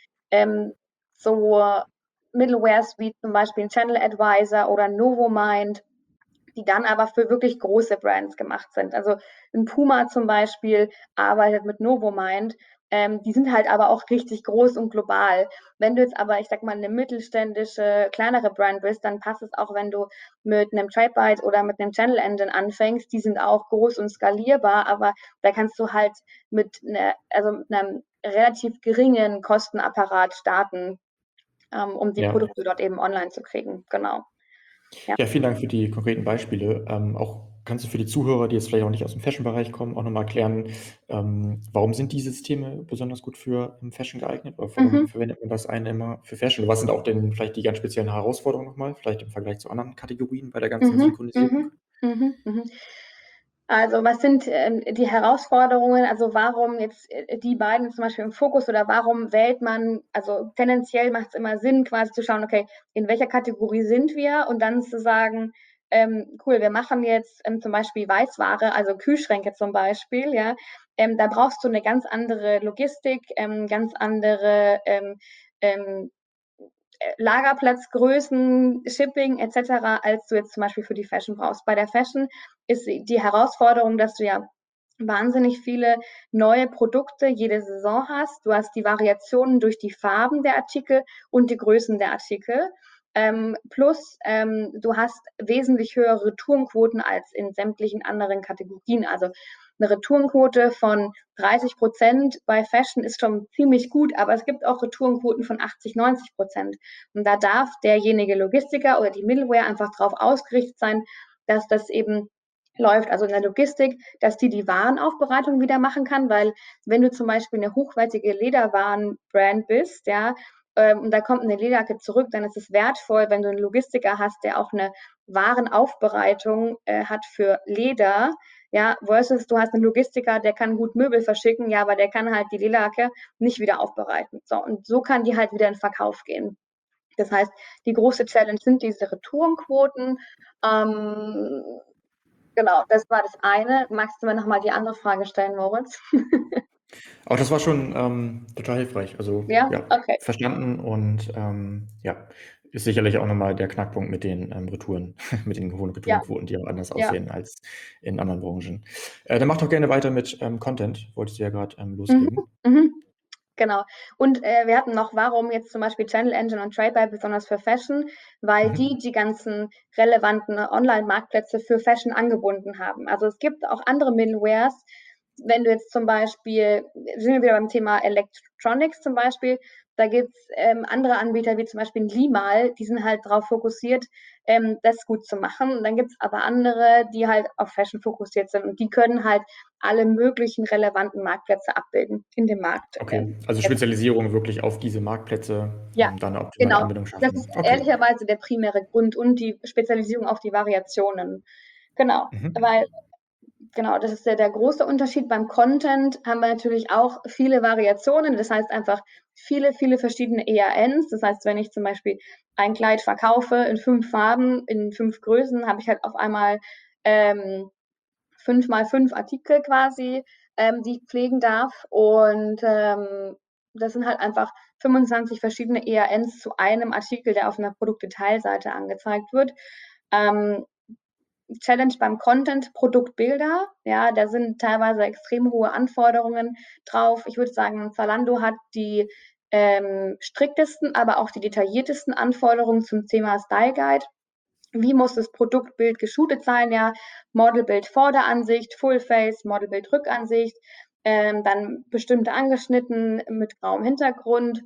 so Middlewares wie zum Beispiel ein Channel Advisor oder Novomind, die dann aber für wirklich große Brands gemacht sind. Also ein Puma zum Beispiel arbeitet mit Novomind. Die sind halt aber auch richtig groß und global. Wenn du jetzt aber, ich sag mal, eine mittelständische, kleinere Brand bist, dann passt es auch, wenn du mit einem TradeByte oder mit einem Channel Engine anfängst. Die sind auch groß und skalierbar, aber da kannst du halt mit einem relativ geringen Kostenapparat starten, um die Ja. Produkte dort eben online zu kriegen. Genau. Ja. Ja, vielen Dank für die konkreten Beispiele. Auch kannst du für die Zuhörer, die jetzt vielleicht auch nicht aus dem Fashion-Bereich kommen, auch nochmal erklären, warum sind diese Systeme besonders gut für Fashion geeignet? Oder warum Mhm. verwendet man das eine immer für Fashion? Was sind auch denn vielleicht die ganz speziellen Herausforderungen nochmal, vielleicht im Vergleich zu anderen Kategorien bei der ganzen Mhm, Synchronisierung? mhm, mhm, mhm. Also was sind die Herausforderungen? Also warum jetzt die beiden zum Beispiel im Fokus oder warum wählt man, also tendenziell macht es immer Sinn, quasi zu schauen, okay, in welcher Kategorie sind wir und dann zu sagen, cool, wir machen jetzt zum Beispiel Weißware, also Kühlschränke zum Beispiel, ja, da brauchst du eine ganz andere Logistik, ganz andere ähm, Lagerplatzgrößen, Shipping etc., als du jetzt zum Beispiel für die Fashion brauchst. Bei der Fashion ist die Herausforderung, dass du ja wahnsinnig viele neue Produkte jede Saison hast. Du hast die Variationen durch die Farben der Artikel und die Größen der Artikel. Plus du hast wesentlich höhere Retourenquoten als in sämtlichen anderen Kategorien. Also eine Retourenquote von 30% bei Fashion ist schon ziemlich gut, aber es gibt auch Retourenquoten von 80-90%. Und da darf derjenige Logistiker oder die Middleware einfach darauf ausgerichtet sein, dass das eben läuft, also in der Logistik, dass die Warenaufbereitung wieder machen kann, weil wenn du zum Beispiel eine hochwertige Lederwarenbrand bist, ja, und da kommt eine Lederjacke zurück, dann ist es wertvoll, wenn du einen Logistiker hast, der auch eine Warenaufbereitung hat für Leder, ja, versus du hast einen Logistiker, der kann gut Möbel verschicken, ja, aber der kann halt die Lederjacke nicht wieder aufbereiten. So, und so kann die halt wieder in Verkauf gehen. Das heißt, die große Challenge sind diese Retourenquoten. Ähm, genau, das war das eine. Magst du mir nochmal die andere Frage stellen, Moritz? Auch das war schon total hilfreich. Also Ja, ja, okay. verstanden und ja, ist sicherlich auch nochmal der Knackpunkt mit den Retouren, mit den hohen Ja, Retourenquoten, die auch anders ja. aussehen als in anderen Branchen. Dann mach doch gerne weiter mit Content, wolltest du ja gerade Mhm, loslegen. mhm. Genau. Und wir hatten noch, warum jetzt zum Beispiel Channel Engine und TradeByte besonders für Fashion, weil Mhm. die ganzen relevanten Online-Marktplätze für Fashion angebunden haben. Also es gibt auch andere Middlewares. Wenn du jetzt zum Beispiel, sind wir wieder beim Thema Electronics zum Beispiel, da gibt es andere Anbieter wie zum Beispiel Limal, die sind halt darauf fokussiert, das gut zu machen. Und dann gibt es aber andere, die halt auf Fashion fokussiert sind und die können halt alle möglichen relevanten Marktplätze abbilden in dem Markt. Okay, also Spezialisierung wirklich auf diese Marktplätze, Ja, da eine optimale genau. Anbindung Das schaffen. ist Okay. ehrlicherweise der primäre Grund und die Spezialisierung auf die Variationen. Genau, Mhm. weil Genau, das ist der große Unterschied. Beim Content haben wir natürlich auch viele Variationen. Das heißt einfach viele verschiedene EANs. Das heißt, wenn ich zum Beispiel ein Kleid verkaufe in 5 Farben, in 5 Größen, habe ich halt auf einmal 5 mal 5 Artikel quasi, die ich pflegen darf. Und das sind halt einfach 25 verschiedene EANs zu einem Artikel, der auf einer Produktdetailseite angezeigt wird. Challenge beim Content, Produktbilder. Ja, da sind teilweise extrem hohe Anforderungen drauf. Ich würde sagen, Zalando hat die striktesten, aber auch die detailliertesten Anforderungen zum Thema Style Guide. Wie muss das Produktbild geshootet sein? Ja, Modelbild Vorderansicht, Fullface, Modelbild Rückansicht, dann bestimmte angeschnitten mit grauem Hintergrund,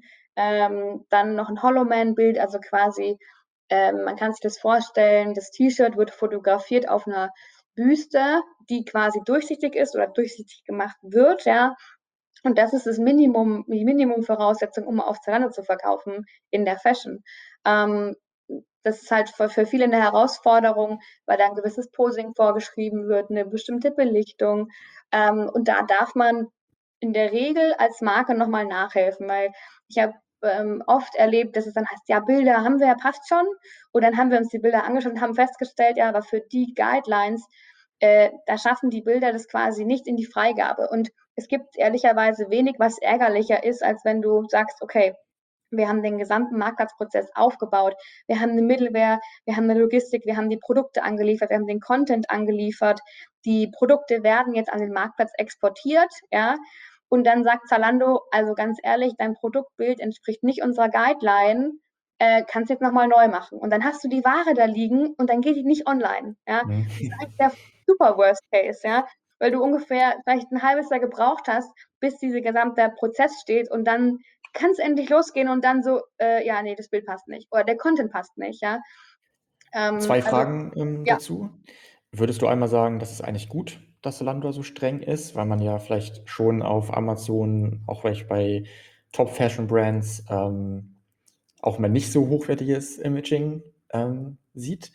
dann noch ein Hollow-Man-Bild, also quasi, man kann sich das vorstellen, das T-Shirt wird fotografiert auf einer Büste, die quasi durchsichtig ist oder durchsichtig gemacht wird, ja. Und das ist das Minimum, die Minimum-Voraussetzung, um auf Zalando zu verkaufen in der Fashion. Ähm, Das ist halt für viele eine Herausforderung, weil da ein gewisses Posing vorgeschrieben wird, eine bestimmte Belichtung. Und da darf man in der Regel als Marke nochmal nachhelfen, weil ich habe oft erlebt, dass es dann heißt, ja, Bilder haben wir ja, passt schon. Und dann haben wir uns die Bilder angeschaut und haben festgestellt, ja, aber für die Guidelines, da schaffen die Bilder das quasi nicht in die Freigabe. Und es gibt ehrlicherweise wenig, was ärgerlicher ist, als wenn du sagst, okay, wir haben den gesamten Marktplatzprozess aufgebaut. Wir haben eine Middleware, wir haben eine Logistik, wir haben die Produkte angeliefert, wir haben den Content angeliefert. Die Produkte werden jetzt an den Marktplatz exportiert, ja. Und dann sagt Zalando, also ganz ehrlich, dein Produktbild entspricht nicht unserer Guideline, kannst jetzt nochmal neu machen. Und dann hast du die Ware da liegen und dann geht die nicht online, ja. Mhm. Das ist eigentlich der super Worst Case, ja. Weil du ungefähr vielleicht ein halbes Jahr gebraucht hast, bis dieser gesamte Prozess steht und dann kann es endlich losgehen und dann so, ja, nee, das Bild passt nicht oder der Content passt nicht, ja. Zwei Also, Fragen ja. dazu. Würdest du einmal sagen, das ist eigentlich gut, dass Zalando so streng ist, weil man ja vielleicht schon auf Amazon, auch vielleicht bei Top-Fashion-Brands, auch mal nicht so hochwertiges Imaging sieht?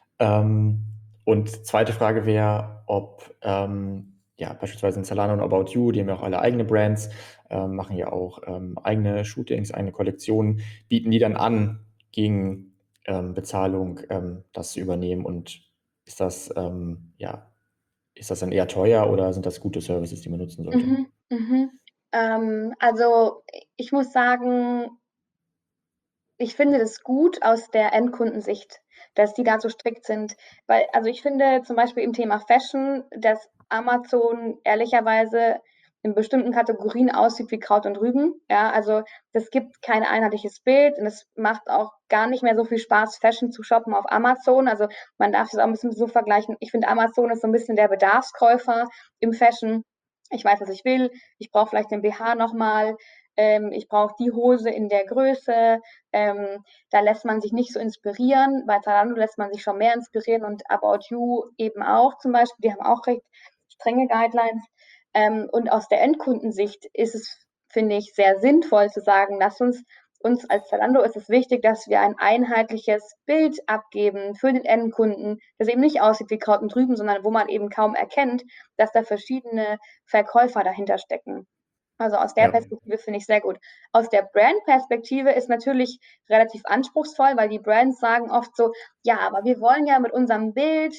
Und zweite Frage wäre, ob ja, beispielsweise in Zalando und About You, die haben ja auch alle eigene Brands, machen ja auch eigene Shootings, eigene Kollektionen, bieten die dann an, gegen Bezahlung das zu übernehmen, und ist das, ja, ist das dann eher teuer oder sind das gute Services, die man nutzen sollte? Mhm, mhm. Also ich muss sagen, ich finde das gut aus der Endkundensicht, dass die da so strikt sind. Weil, also ich finde zum Beispiel im Thema Fashion, dass Amazon ehrlicherweise in bestimmten Kategorien aussieht wie Kraut und Rüben. Ja, also das gibt kein einheitliches Bild und es macht auch gar nicht mehr so viel Spaß, Fashion zu shoppen auf Amazon. Also man darf es auch ein bisschen so vergleichen. Ich finde, Amazon ist so ein bisschen der Bedarfskäufer im Fashion. Ich weiß, was ich will. Ich brauche vielleicht den BH nochmal. Ich brauche die Hose in der Größe. Da lässt man sich nicht so inspirieren. Bei Zalando lässt man sich schon mehr inspirieren und About You eben auch zum Beispiel. Die haben auch recht strenge Guidelines. Und aus der Endkundensicht ist es, finde ich, sehr sinnvoll zu sagen, lass uns als Zalando ist es wichtig, dass wir ein einheitliches Bild abgeben für den Endkunden, das eben nicht aussieht wie Kraut und Rüben, sondern wo man eben kaum erkennt, dass da verschiedene Verkäufer dahinter stecken. Also aus der Ja. Perspektive finde ich sehr gut. Aus der Brand-Perspektive ist natürlich relativ anspruchsvoll, weil die Brands sagen oft so, ja, aber wir wollen ja mit unserem Bild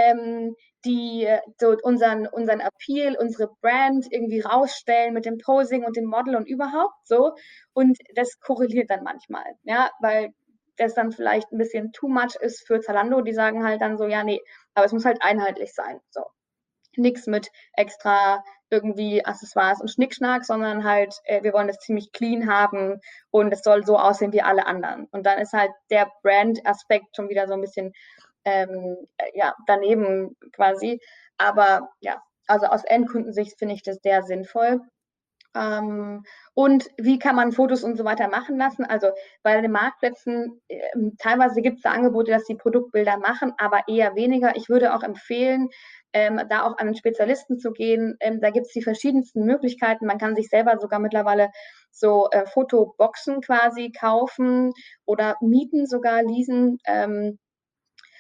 so unseren Appeal, unsere Brand irgendwie rausstellen mit dem Posing und dem Model und überhaupt so. Und das korreliert dann manchmal, ja, weil das dann vielleicht ein bisschen too much ist für Zalando. Die sagen halt dann so, ja, nee, aber es muss halt einheitlich sein. So. Nichts mit extra irgendwie Accessoires und Schnickschnack, sondern halt, wir wollen das ziemlich clean haben und es soll so aussehen wie alle anderen. Und dann ist halt der Brand-Aspekt schon wieder so ein bisschen ja, daneben quasi. Aber ja, also aus Endkundensicht finde ich das sehr sinnvoll. Und wie kann man Fotos und so weiter machen lassen? Also bei den Marktplätzen, teilweise gibt es da Angebote, dass die Produktbilder machen, aber eher weniger. Ich würde auch empfehlen, da auch an einen Spezialisten zu gehen. Da gibt es die verschiedensten Möglichkeiten. Man kann sich selber sogar mittlerweile so Fotoboxen quasi kaufen oder mieten, sogar leasen.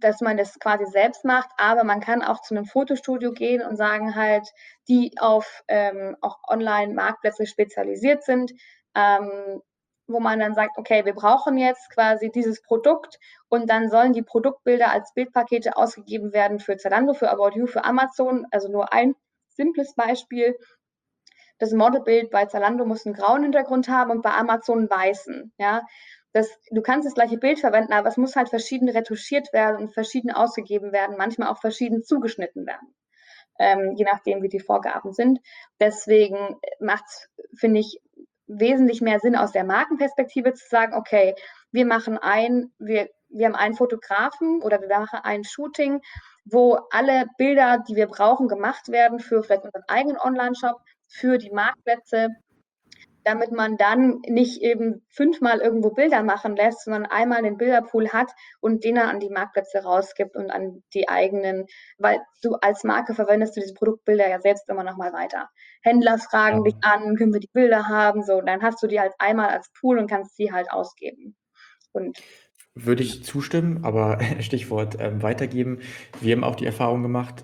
dass man das quasi selbst macht, aber man kann auch zu einem Fotostudio gehen und sagen halt, die auf auch Online-Marktplätze spezialisiert sind, wo man dann sagt, okay, wir brauchen jetzt quasi dieses Produkt und dann sollen die Produktbilder als Bildpakete ausgegeben werden für Zalando, für About You, für Amazon. Also nur ein simples Beispiel. Das Modelbild bei Zalando muss einen grauen Hintergrund haben und bei Amazon einen weißen. Ja? Du kannst das gleiche Bild verwenden, aber es muss halt verschieden retuschiert werden und verschieden ausgegeben werden, manchmal auch verschieden zugeschnitten werden, je nachdem, wie die Vorgaben sind. Deswegen macht es, finde ich, wesentlich mehr Sinn aus der Markenperspektive zu sagen, okay, wir haben einen Fotografen oder wir machen ein Shooting, wo alle Bilder, die wir brauchen, gemacht werden für vielleicht unseren eigenen Online-Shop, für die Marktplätze, damit man dann nicht eben 5-mal irgendwo Bilder machen lässt, sondern einmal den Bilderpool hat und den dann an die Marktplätze rausgibt und an die eigenen, weil du als Marke verwendest du diese Produktbilder ja selbst immer noch mal weiter. Händler fragen dich an, können wir die Bilder haben, so, dann hast du die halt einmal als Pool und kannst sie halt ausgeben. Und Würde ich zustimmen, aber Stichwort weitergeben. Wir haben auch die Erfahrung gemacht,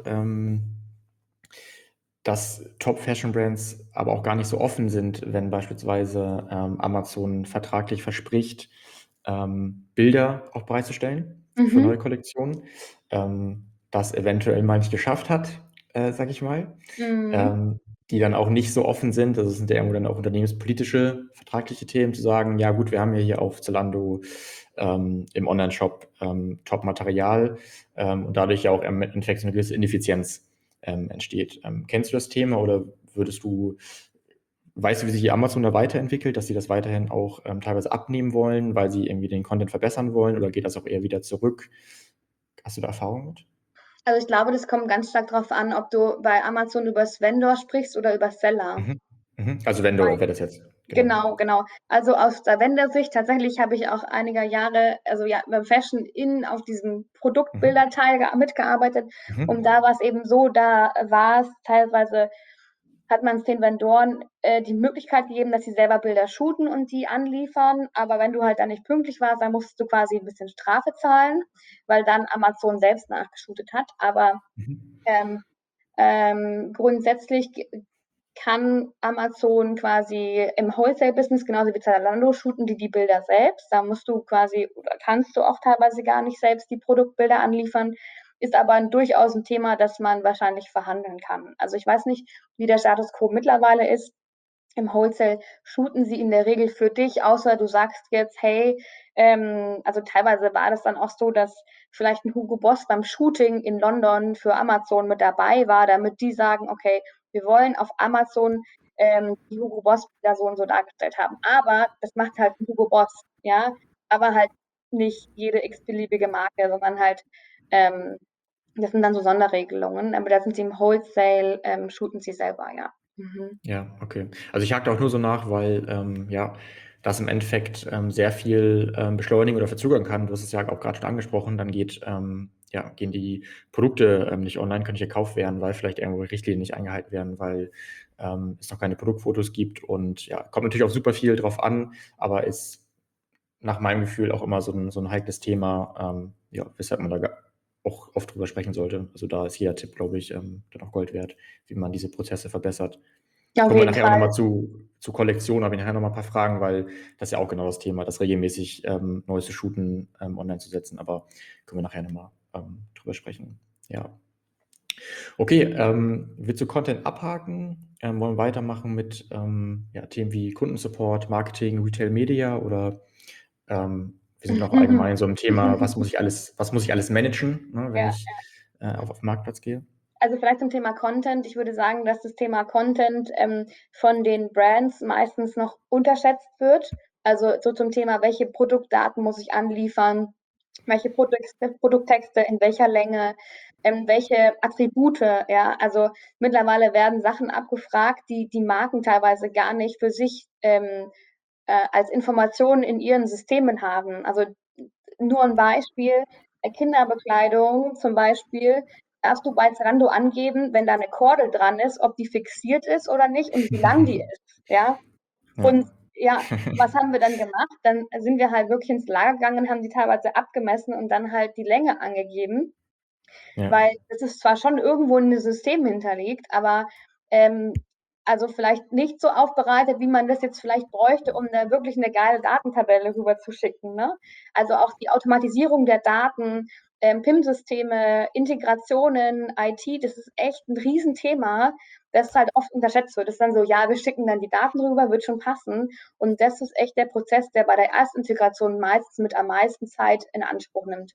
dass Top-Fashion-Brands aber auch gar nicht so offen sind, wenn beispielsweise Amazon vertraglich verspricht, Bilder auch bereitzustellen für neue Kollektionen, das eventuell mal nicht geschafft hat, sage ich mal, die dann auch nicht so offen sind. Also es sind ja irgendwo dann auch unternehmenspolitische, vertragliche Themen, zu sagen, ja gut, wir haben ja hier auf Zalando im Online-Shop Top-Material und dadurch ja auch im Endeffekt so eine gewisse Ineffizienz entsteht. Kennst du das Thema oder weißt du, wie sich die Amazon da weiterentwickelt, dass sie das weiterhin auch teilweise abnehmen wollen, weil sie irgendwie den Content verbessern wollen, oder geht das auch eher wieder zurück? Hast du da Erfahrung mit? also ich glaube, das kommt ganz stark darauf an, ob du bei Amazon über das Vendor sprichst oder über Seller. Also Vendor wäre das jetzt. Genau, genau. Also aus der Vendor-Sicht, tatsächlich habe ich auch einige Jahre, also ja, beim Fashion auf diesem Produktbilderteil mitgearbeitet. Und da war es eben so, da war es teilweise, hat man es den Vendoren die Möglichkeit gegeben, dass sie selber Bilder shooten und die anliefern. Aber wenn du halt dann nicht pünktlich warst, dann musstest du quasi ein bisschen Strafe zahlen, weil dann Amazon selbst nachgeshootet hat. Aber grundsätzlich kann Amazon quasi im Wholesale-Business genauso wie Zalando shooten die Bilder selbst. Da musst du quasi oder kannst du auch teilweise gar nicht selbst die Produktbilder anliefern. Ist aber durchaus ein Thema, das man wahrscheinlich verhandeln kann. Also ich weiß nicht, wie der Status quo mittlerweile ist. Im Wholesale shooten sie in der Regel für dich, außer du sagst jetzt, hey, also teilweise war das dann auch so, dass vielleicht ein Hugo Boss beim Shooting in London für Amazon mit dabei war, damit die sagen, okay, wir wollen auf Amazon die Hugo Boss Bilder so und so dargestellt haben. Aber das macht halt ein Hugo Boss, ja, aber halt nicht jede x-beliebige Marke, sondern halt, das sind dann so Sonderregelungen, aber da sind sie im Wholesale, shooten sie selber, ja. Ja, okay. Also ich hake da auch nur so nach, weil ja, das im Endeffekt sehr viel beschleunigen oder verzögern kann. Du hast es ja auch gerade schon angesprochen, dann gehen die Produkte nicht online, können nicht gekauft werden, weil vielleicht irgendwo Richtlinien nicht eingehalten werden, weil es noch keine Produktfotos gibt. Und ja, kommt natürlich auch super viel drauf an, aber ist nach meinem Gefühl auch immer so ein heikles Thema, weshalb man da auch oft drüber sprechen sollte. Also da ist jeder Tipp, glaube ich, dann auch Gold wert, wie man diese Prozesse verbessert. Ja, auf Kommen wir jeden nachher auch Fall. nochmal zu Kollektion, habe ich nachher nochmal ein paar Fragen, weil das ist ja auch genau das Thema, das regelmäßig neu zu shooten, online zu setzen, aber können wir nachher nochmal drüber sprechen. Ja. Okay, willst du Content abhaken? Wollen wir weitermachen mit Themen wie Kundensupport, Marketing, Retail Media oder wir sind noch allgemein so im Thema, was muss ich alles managen, ne, wenn Ja. ich auf den Marktplatz gehe? Also vielleicht zum Thema Content. Ich würde sagen, dass das Thema Content von den Brands meistens noch unterschätzt wird. Also so zum Thema, welche Produktdaten muss ich anliefern, welche Produkttexte in welcher Länge, welche Attribute, ja. Also mittlerweile werden Sachen abgefragt, die Marken teilweise gar nicht für sich als Informationen in ihren Systemen haben. Also nur ein Beispiel, Kinderbekleidung zum Beispiel, darfst du bei Zalando angeben, wenn da eine Kordel dran ist, ob die fixiert ist oder nicht und wie lang die ist, ja. Ja. Und ja, was haben wir dann gemacht? Dann sind wir halt wirklich ins Lager gegangen, haben die teilweise abgemessen und dann halt die Länge angegeben, Ja, weil das ist zwar schon irgendwo in 'nem System hinterlegt, aber, also vielleicht nicht so aufbereitet, wie man das jetzt vielleicht bräuchte, um da wirklich 'ne geile Datentabelle rüberzuschicken, ne? Also auch die Automatisierung der Daten, PIM-Systeme, Integrationen, IT, das ist echt 'n Riesenthema, das halt oft unterschätzt wird. Das ist dann so: „Ja, wir schicken dann die Daten rüber, wird schon passen.“ Und das ist echt der Prozess, der bei der Erstintegration meistens mit am meisten Zeit in Anspruch nimmt.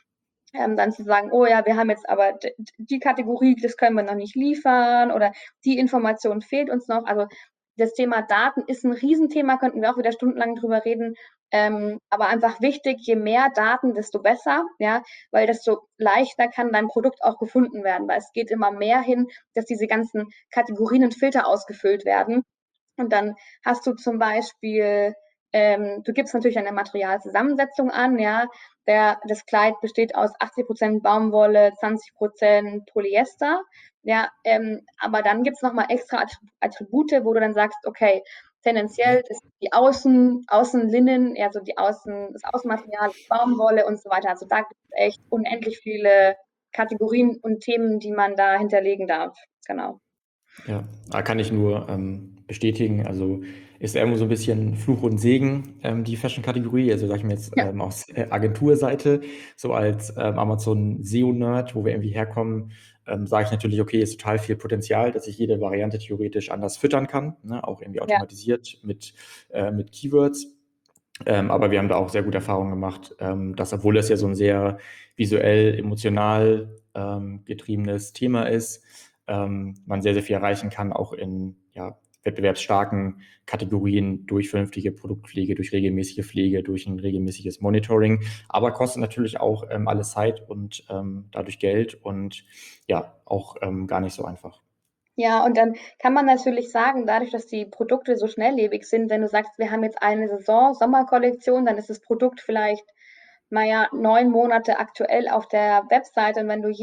Dann zu sagen, oh ja, wir haben jetzt aber die Kategorie, das können wir noch nicht liefern oder die Information fehlt uns noch. Also das Thema Daten ist ein Riesenthema, könnten wir auch wieder stundenlang drüber reden. Aber einfach wichtig, je mehr Daten, desto besser, ja, weil desto leichter kann dein Produkt auch gefunden werden, weil es geht immer mehr hin, dass diese ganzen Kategorien und Filter ausgefüllt werden. Und dann hast du zum Beispiel, du gibst natürlich eine Materialzusammensetzung an, ja. Das Kleid besteht aus 80% Baumwolle, 20% Polyester, ja. Aber dann gibt es nochmal extra Attribute, wo du dann sagst, okay, tendenziell ist die Außenlinnen, also das Außenmaterial ist Baumwolle und so weiter. Also da gibt es echt unendlich viele Kategorien und Themen, die man da hinterlegen darf. Genau. ja, da kann ich nur bestätigen. Also ist irgendwo so ein bisschen Fluch und Segen, die Fashion-Kategorie. Also sage ich mir jetzt Ja, aus Agenturseite, so als Amazon SEO-Nerd, wo wir irgendwie herkommen, sage ich natürlich, okay, ist total viel Potenzial, dass ich jede Variante theoretisch anders füttern kann, ne? Auch irgendwie ja, automatisiert mit Keywords. Aber wir haben da auch sehr gute Erfahrungen gemacht, dass, obwohl das ja so ein sehr visuell, emotional getriebenes Thema ist, man sehr, sehr viel erreichen kann, auch in ja, wettbewerbsstarken Kategorien durch vernünftige Produktpflege, durch regelmäßige Pflege, durch ein regelmäßiges Monitoring. Aber kostet natürlich auch alles Zeit und dadurch Geld und ja, auch gar nicht so einfach. ja, und dann kann man natürlich sagen, dadurch, dass die Produkte so schnelllebig sind, wenn du sagst, wir haben jetzt eine Saison, Sommerkollektion, dann ist das Produkt vielleicht, naja, 9 Monate aktuell auf der Webseite. Und wenn du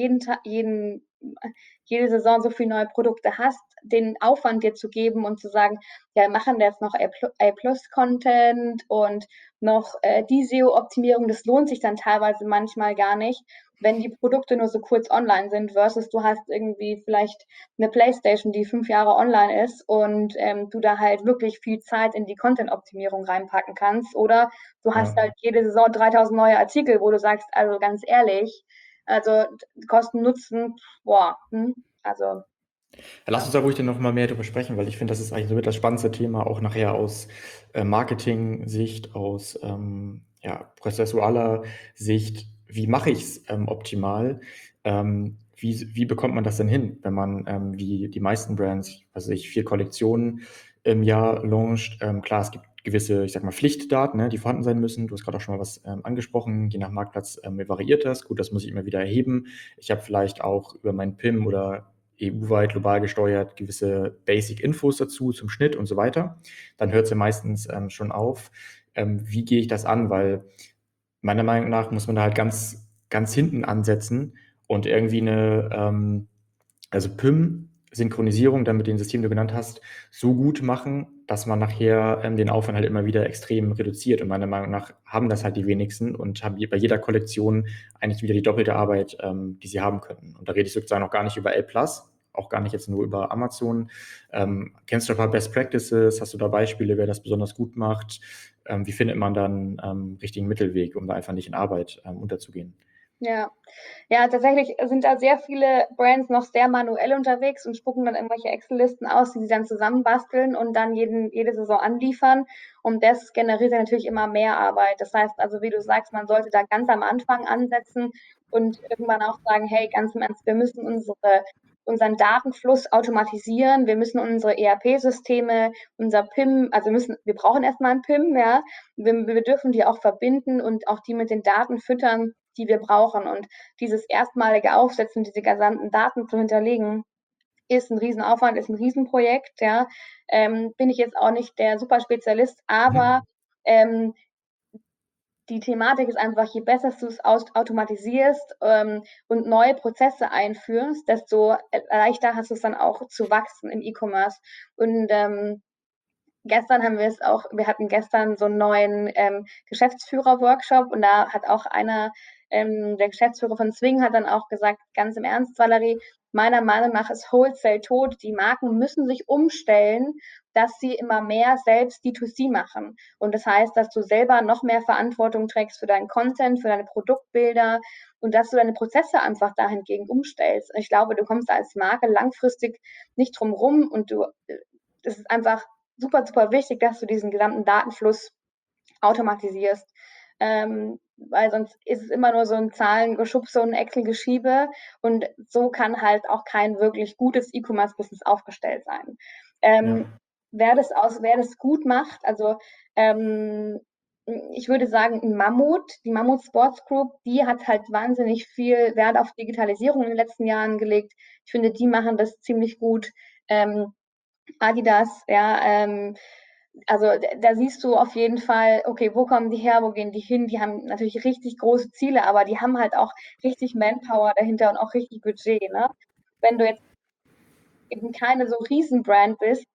jede Saison so viele neue Produkte hast, den Aufwand dir zu geben und zu sagen, ja, wir machen jetzt noch A-Plus-Content und noch die SEO-Optimierung, das lohnt sich dann teilweise manchmal gar nicht, wenn die Produkte nur so kurz online sind, versus du hast irgendwie vielleicht eine Playstation, die 5 Jahre online ist und du da halt wirklich viel Zeit in die Content-Optimierung reinpacken kannst. Oder du hast Ja. halt jede Saison 3000 neue Artikel, wo du sagst, also ganz ehrlich, also Kosten Nutzen, boah, also Ja, lass uns da ruhig dann noch mal mehr drüber sprechen, weil ich finde, das ist eigentlich so mit das spannendste Thema, auch nachher aus Marketing-Sicht, aus ja, prozessualer Sicht. Wie mache ich es optimal? Wie bekommt man das denn hin, wenn man wie die meisten Brands, also ich 4 Kollektionen im Jahr launcht? Klar, es gibt gewisse, ich sag mal, Pflichtdaten, ne, die vorhanden sein müssen. Du hast gerade auch schon mal was angesprochen. Je nach Marktplatz variiert das. Gut, das muss ich immer wieder erheben. Ich habe vielleicht auch über meinen PIM oder EU-weit, global gesteuert, gewisse Basic-Infos dazu zum Schnitt und so weiter. Dann hört es ja meistens schon auf. Wie gehe ich das an? Weil meiner Meinung nach muss man da halt ganz, ganz hinten ansetzen und irgendwie also PIM, Synchronisierung, dann mit dem System, das du genannt hast, so gut machen, dass man nachher den Aufwand halt immer wieder extrem reduziert. Und meiner Meinung nach haben das halt die wenigsten und haben bei jeder Kollektion eigentlich wieder die doppelte Arbeit, die sie haben könnten. Und da rede ich sozusagen noch gar nicht über L+, auch gar nicht jetzt nur über Amazon. Kennst du ein paar Best Practices? Hast du da Beispiele, wer das besonders gut macht? Wie findet man dann richtigen Mittelweg, um da einfach nicht in Arbeit unterzugehen? ja. Ja, tatsächlich sind da sehr viele Brands noch sehr manuell unterwegs und spucken dann irgendwelche Excel-Listen aus, die sie dann zusammenbasteln und dann jede Saison anliefern. Und das generiert dann natürlich immer mehr Arbeit. Das heißt also, wie du sagst, man sollte da ganz am Anfang ansetzen und irgendwann auch sagen, hey, ganz im Ernst, wir müssen unseren Datenfluss automatisieren, wir müssen unsere ERP-Systeme, unser PIM, also wir brauchen erstmal ein PIM, ja, wir dürfen die auch verbinden und auch die mit den Daten füttern, die wir brauchen. Und dieses erstmalige Aufsetzen, diese gesamten Daten zu hinterlegen, ist ein Riesenaufwand, ist ein Riesenprojekt, ja. Bin ich jetzt auch nicht der Superspezialist, aber Mhm. ähm, die Thematik ist einfach, je besser du es automatisierst und neue Prozesse einführst, desto leichter hast du es dann auch zu wachsen im E-Commerce. Und gestern haben wir hatten gestern so einen neuen Geschäftsführer-Workshop und da hat auch einer, der Geschäftsführer von Zwing hat dann auch gesagt, ganz im Ernst, Valerie, meiner Meinung nach ist Wholesale tot. Die Marken müssen sich umstellen, dass sie immer mehr selbst D2C machen. Und das heißt, dass du selber noch mehr Verantwortung trägst für deinen Content, für deine Produktbilder und dass du deine Prozesse einfach dahingegen umstellst. Und ich glaube, du kommst als Marke langfristig nicht drum rum und es ist einfach super, super wichtig, dass du diesen gesamten Datenfluss automatisierst. Weil sonst ist es immer nur so ein Zahlengeschubse und ein Excel-Geschiebe und so kann halt auch kein wirklich gutes E-Commerce-Business aufgestellt sein. Ja, Wer das gut macht, also ähm, ich würde sagen, die Mammut Sports Group, die hat halt wahnsinnig viel Wert auf Digitalisierung in den letzten Jahren gelegt. Ich finde, die machen das ziemlich gut. Ähm, Adidas, ja, also da siehst du auf jeden Fall, okay, wo kommen die her, wo gehen die hin? Die haben natürlich richtig große Ziele, aber die haben halt auch richtig Manpower dahinter und auch richtig Budget, ne? Wenn du jetzt eben keine so Riesenbrand bist,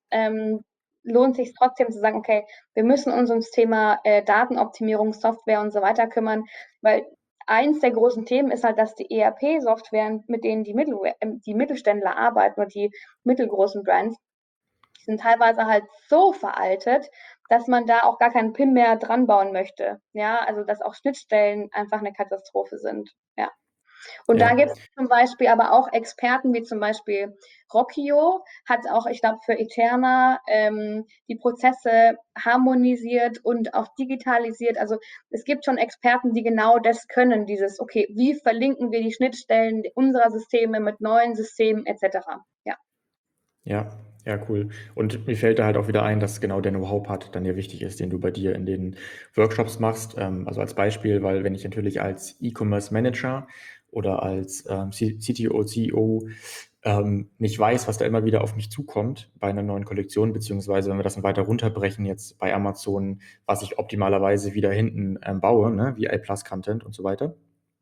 lohnt sich trotzdem zu sagen, okay, wir müssen uns ums Thema Datenoptimierung, Software und so weiter kümmern, weil eins der großen Themen ist halt, dass die ERP-Software, mit denen die Mittelständler arbeiten oder die mittelgroßen Brands, die sind teilweise halt so veraltet, dass man da auch gar keinen PIM mehr dran bauen möchte. Ja, also dass auch Schnittstellen einfach eine Katastrophe sind. Ja. Und da ja. gibt es zum Beispiel aber auch Experten, wie zum Beispiel Rockio, hat auch, ich glaube, für Eterna die Prozesse harmonisiert und auch digitalisiert. Also es gibt schon Experten, die genau das können, dieses, okay, wie verlinken wir die Schnittstellen unserer Systeme mit neuen Systemen etc. Ja. Ja, ja, cool. Und mir fällt da halt auch wieder ein, dass genau der Know-how-Part dann ja wichtig ist, den du bei dir in den Workshops machst. Also als Beispiel, weil wenn ich natürlich als E-Commerce-Manager oder als CTO, CEO nicht weiß, was da immer wieder auf mich zukommt bei einer neuen Kollektion, beziehungsweise wenn wir das dann weiter runterbrechen, jetzt bei Amazon, was ich optimalerweise wieder hinten baue, ne, wie A-Plus-Content und so weiter.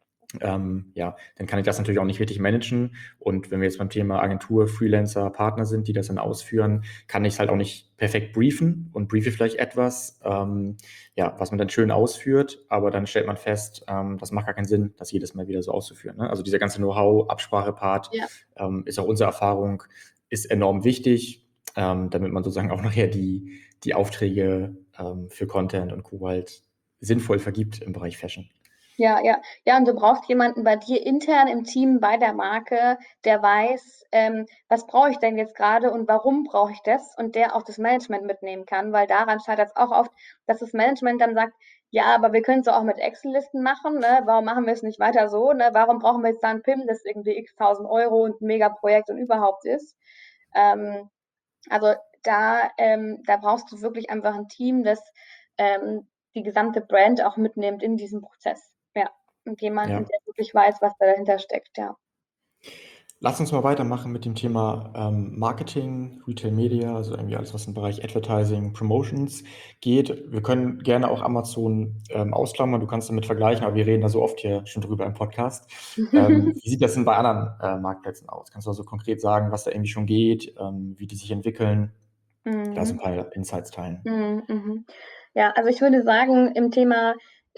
Ja, dann kann ich das natürlich auch nicht richtig managen. Und wenn wir jetzt beim Thema Agentur, Freelancer, Partner sind, die das dann ausführen, kann ich es halt auch nicht perfekt briefen und briefe vielleicht etwas, ja, was man dann schön ausführt, aber dann stellt man fest, das macht gar keinen Sinn, das jedes Mal wieder so auszuführen. Ne? Also dieser ganze Know-how, Absprache-Part Ja. ist auch unsere Erfahrung, ist enorm wichtig, damit man sozusagen auch nachher die Aufträge für Content und Co. halt sinnvoll vergibt im Bereich Fashion. Ja, ja. Ja, und du brauchst jemanden bei dir intern im Team, bei der Marke, der weiß, was brauche ich denn jetzt gerade und warum brauche ich das und der auch das Management mitnehmen kann, weil daran scheitert es auch oft, dass das Management dann sagt, ja, aber wir können es auch mit Excel-Listen machen, ne? Warum machen wir es nicht weiter so, ne? Warum brauchen wir jetzt da ein PIM, das irgendwie x tausend Euro und ein Megaprojekt und überhaupt ist? Ähm, also da brauchst du wirklich einfach ein Team, das die gesamte Brand auch mitnimmt in diesem Prozess. Ja. Und jemanden, Ja. der wirklich weiß, was da dahinter steckt, ja. Lass uns mal weitermachen mit dem Thema Marketing, Retail Media, also irgendwie alles, was im Bereich Advertising, Promotions geht. Wir können gerne auch Amazon ausklammern, du kannst damit vergleichen, aber wir reden da so oft hier schon drüber im Podcast. Wie sieht das denn bei anderen Marktplätzen aus? Kannst du also konkret sagen, was da irgendwie schon geht, wie die sich entwickeln? Da so ein Mhm. paar Insights teilen. Mhm, mhm. Ja, also ich würde sagen, im Thema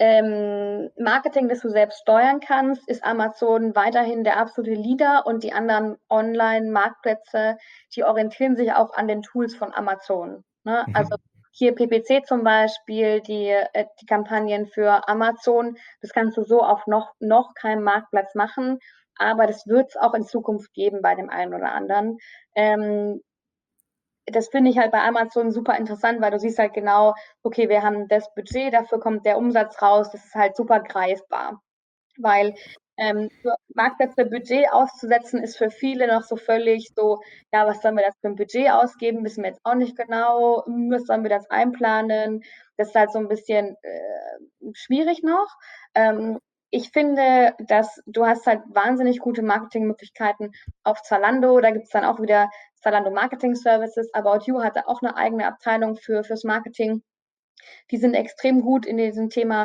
Marketing, das du selbst steuern kannst, ist Amazon weiterhin der absolute Leader und die anderen Online-Marktplätze, die orientieren sich auch an den Tools von Amazon. Ne? Also Mhm. hier PPC zum Beispiel, die Kampagnen für Amazon, das kannst du so auf noch keinem Marktplatz machen, aber das wird es auch in Zukunft geben bei dem einen oder anderen. Ähm, Das finde ich halt bei Amazon super interessant, weil du siehst halt genau, okay, wir haben das Budget, dafür kommt der Umsatz raus, das ist halt super greifbar. Weil für Marktplätze Budget auszusetzen, ist für viele noch so völlig so, ja, was sollen wir das für ein Budget ausgeben, wissen wir jetzt auch nicht genau, was sollen wir das einplanen? Das ist halt so ein bisschen schwierig noch. Ähm, Ich finde, dass du hast halt wahnsinnig gute Marketingmöglichkeiten auf Zalando. Da gibt es dann auch wieder Zalando Marketing Services. About You hatte auch eine eigene Abteilung fürs Marketing. Die sind extrem gut in diesem Thema